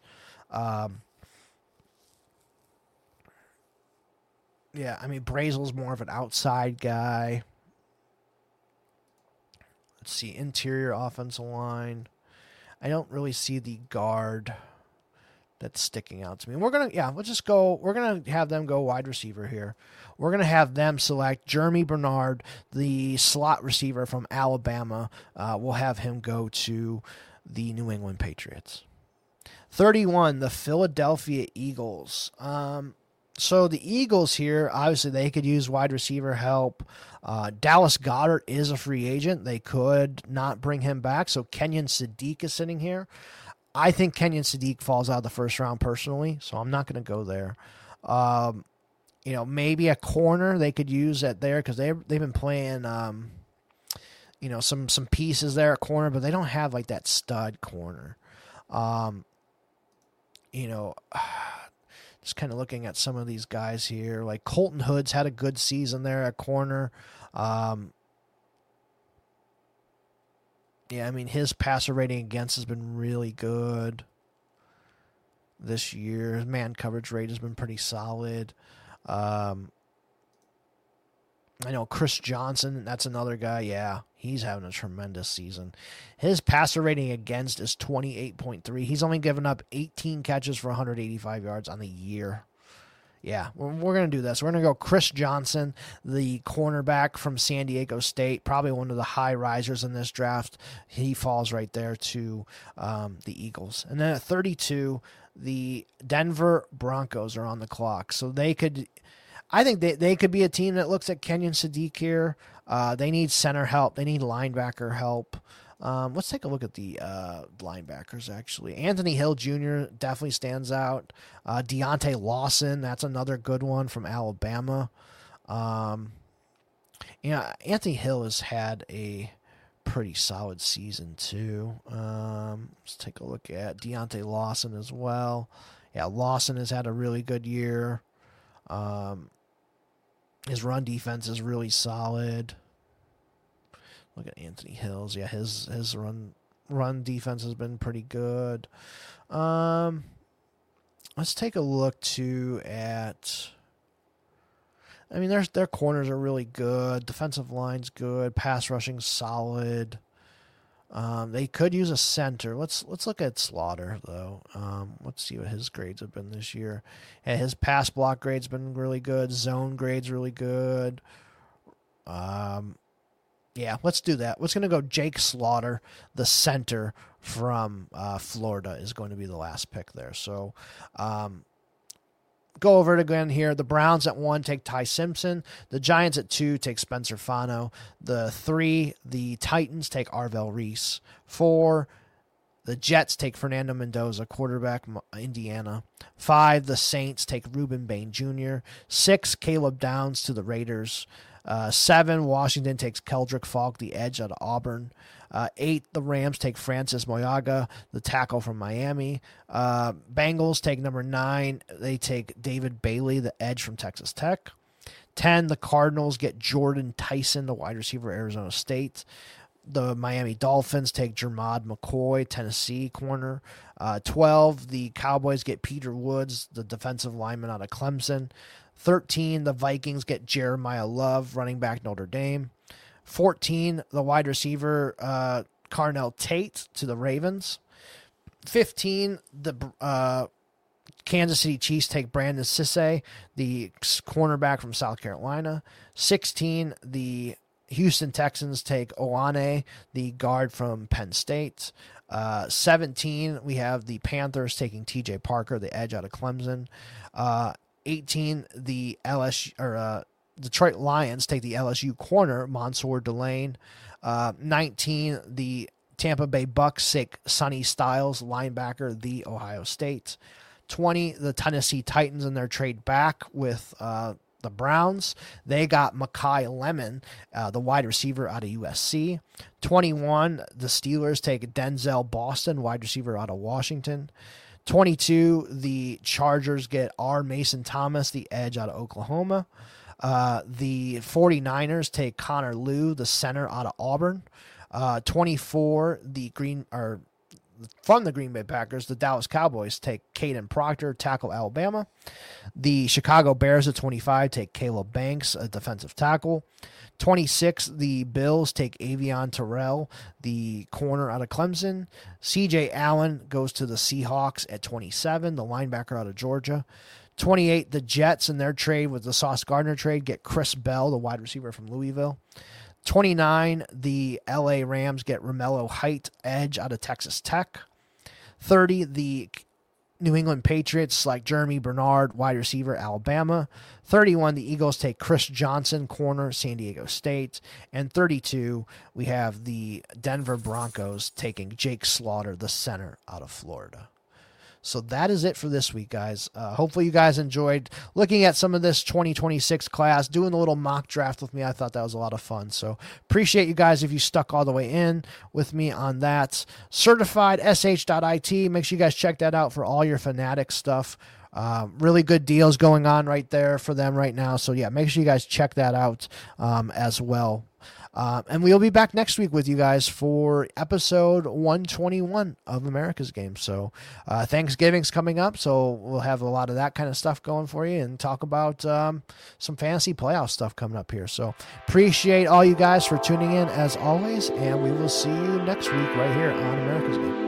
Brazel's more of an outside guy. Let's see, interior offensive line. I don't really see the guard that's sticking out to me. We're going to have them go wide receiver here. We're going to have them select Jeremy Bernard, the slot receiver from Alabama. We'll have him go to the New England Patriots. 31, the Philadelphia Eagles. So the Eagles here, obviously they could use wide receiver help. Dallas Goedert is a free agent. They could not bring him back. So Kenyon Sadiq is sitting here. I think Kenyon Sadiq falls out of the first round personally, so I'm not going to go there. Maybe a corner they could use at there because they've been playing, some pieces there at corner, but they don't have like that stud corner. Just kind of looking at some of these guys here, like Colton Hood's had a good season there at corner. His passer rating against has been really good this year. His man coverage rate has been pretty solid. I know Chris Johnson, that's another guy. Yeah, he's having a tremendous season. His passer rating against is 28.3. He's only given up 18 catches for 185 yards on the year. Yeah, we're going to do this. We're going to go Chris Johnson, the cornerback from San Diego State, probably one of the high risers in this draft. He falls right there to the Eagles. And then at 32, the Denver Broncos are on the clock. So I think they could be a team that looks at Kenyon Sadiq here. They need center help. They need linebacker help. Let's take a look at the linebackers, actually. Anthony Hill Jr. definitely stands out. Deontay Lawson, that's another good one from Alabama. Anthony Hill has had a pretty solid season, too. Let's take a look at Deontay Lawson as well. Yeah, Lawson has had a really good year. His run defense is really solid. Look at Anthony Hill's. Yeah, his run defense has been pretty good. Let's take a look too at. Their corners are really good. Defensive line's good. Pass rushing's solid. They could use a center. Let's look at Slaughter though. Let's see what his grades have been this year. Yeah, his pass block grade's been really good. Zone grade's really good. Yeah, let's do that. Let's going to go Jake Slaughter, the center from Florida, is going to be the last pick there. So go over it again here. The Browns at 1 take Ty Simpson. The Giants at 2 take Spencer Fano. The 3, the Titans take Arvell Reese. 4, the Jets take Fernando Mendoza, quarterback, Indiana. 5, the Saints take Reuben Bain Jr. 6, Caleb Downs to the Raiders. 7, Washington takes Keldrick Falk, the edge out of Auburn. 8, the Rams take Francis Moyaga, the tackle from Miami. Bengals take number 9. They take David Bailey, the edge from Texas Tech. 10, the Cardinals get Jordan Tyson, the wide receiver, Arizona State. The Miami Dolphins take Jermod McCoy, Tennessee corner. 12, the Cowboys get Peter Woods, the defensive lineman out of Clemson. 13, the Vikings get Jeremiah Love, running back, Notre Dame. 14, the wide receiver, Carnell Tate to the Ravens. 15, the Kansas City Chiefs take Brandon Cisse, the cornerback from South Carolina. 16, the Houston Texans take Owane, the guard from Penn State. 17, we have the Panthers taking TJ Parker, the edge out of Clemson. 18, the Detroit Lions take the LSU corner, Mansour Delane. 19, the Tampa Bay Bucks take Sonny Styles, linebacker, the Ohio State. 20, the Tennessee Titans in their trade back with the Browns. They got Makai Lemon, the wide receiver out of USC. 21, the Steelers take Denzel Boston, wide receiver out of Washington. 22, the Chargers get R. Mason Thomas, the edge out of Oklahoma. The 49ers take Connor Liu, the center out of Auburn. 24, from the Green Bay Packers, the Dallas Cowboys take Caden Proctor, tackle, Alabama. The Chicago Bears at 25 take Caleb Banks, a defensive tackle. 26, the Bills take Avion Terrell, the corner out of Clemson. C.J. Allen goes to the Seahawks at 27, the linebacker out of Georgia. 28, the Jets in their trade with the Sauce Gardner trade get Chris Bell, the wide receiver from Louisville. 29, the L.A. Rams get Romello Height, edge out of Texas Tech. 30, the New England Patriots like Jeremy Bernard, wide receiver, Alabama. 31, the Eagles take Chris Johnson, corner, San Diego State. And 32, we have the Denver Broncos taking Jake Slaughter, the center, out of Florida. So that is it for this week, guys. Hopefully you guys enjoyed looking at some of this 2026 class, doing a little mock draft with me. I thought that was a lot of fun. So appreciate you guys if you stuck all the way in with me on that. CertifiedSH.IT. Make sure you guys check that out for all your Fanatics stuff. Really good deals going on right there for them right now. So yeah, make sure you guys check that out as well. And we'll be back next week with you guys for episode 121 of America's Game. So Thanksgiving's coming up, so we'll have a lot of that kind of stuff going for you and talk about some fantasy playoff stuff coming up here. So appreciate all you guys for tuning in as always, and we will see you next week right here on America's Game.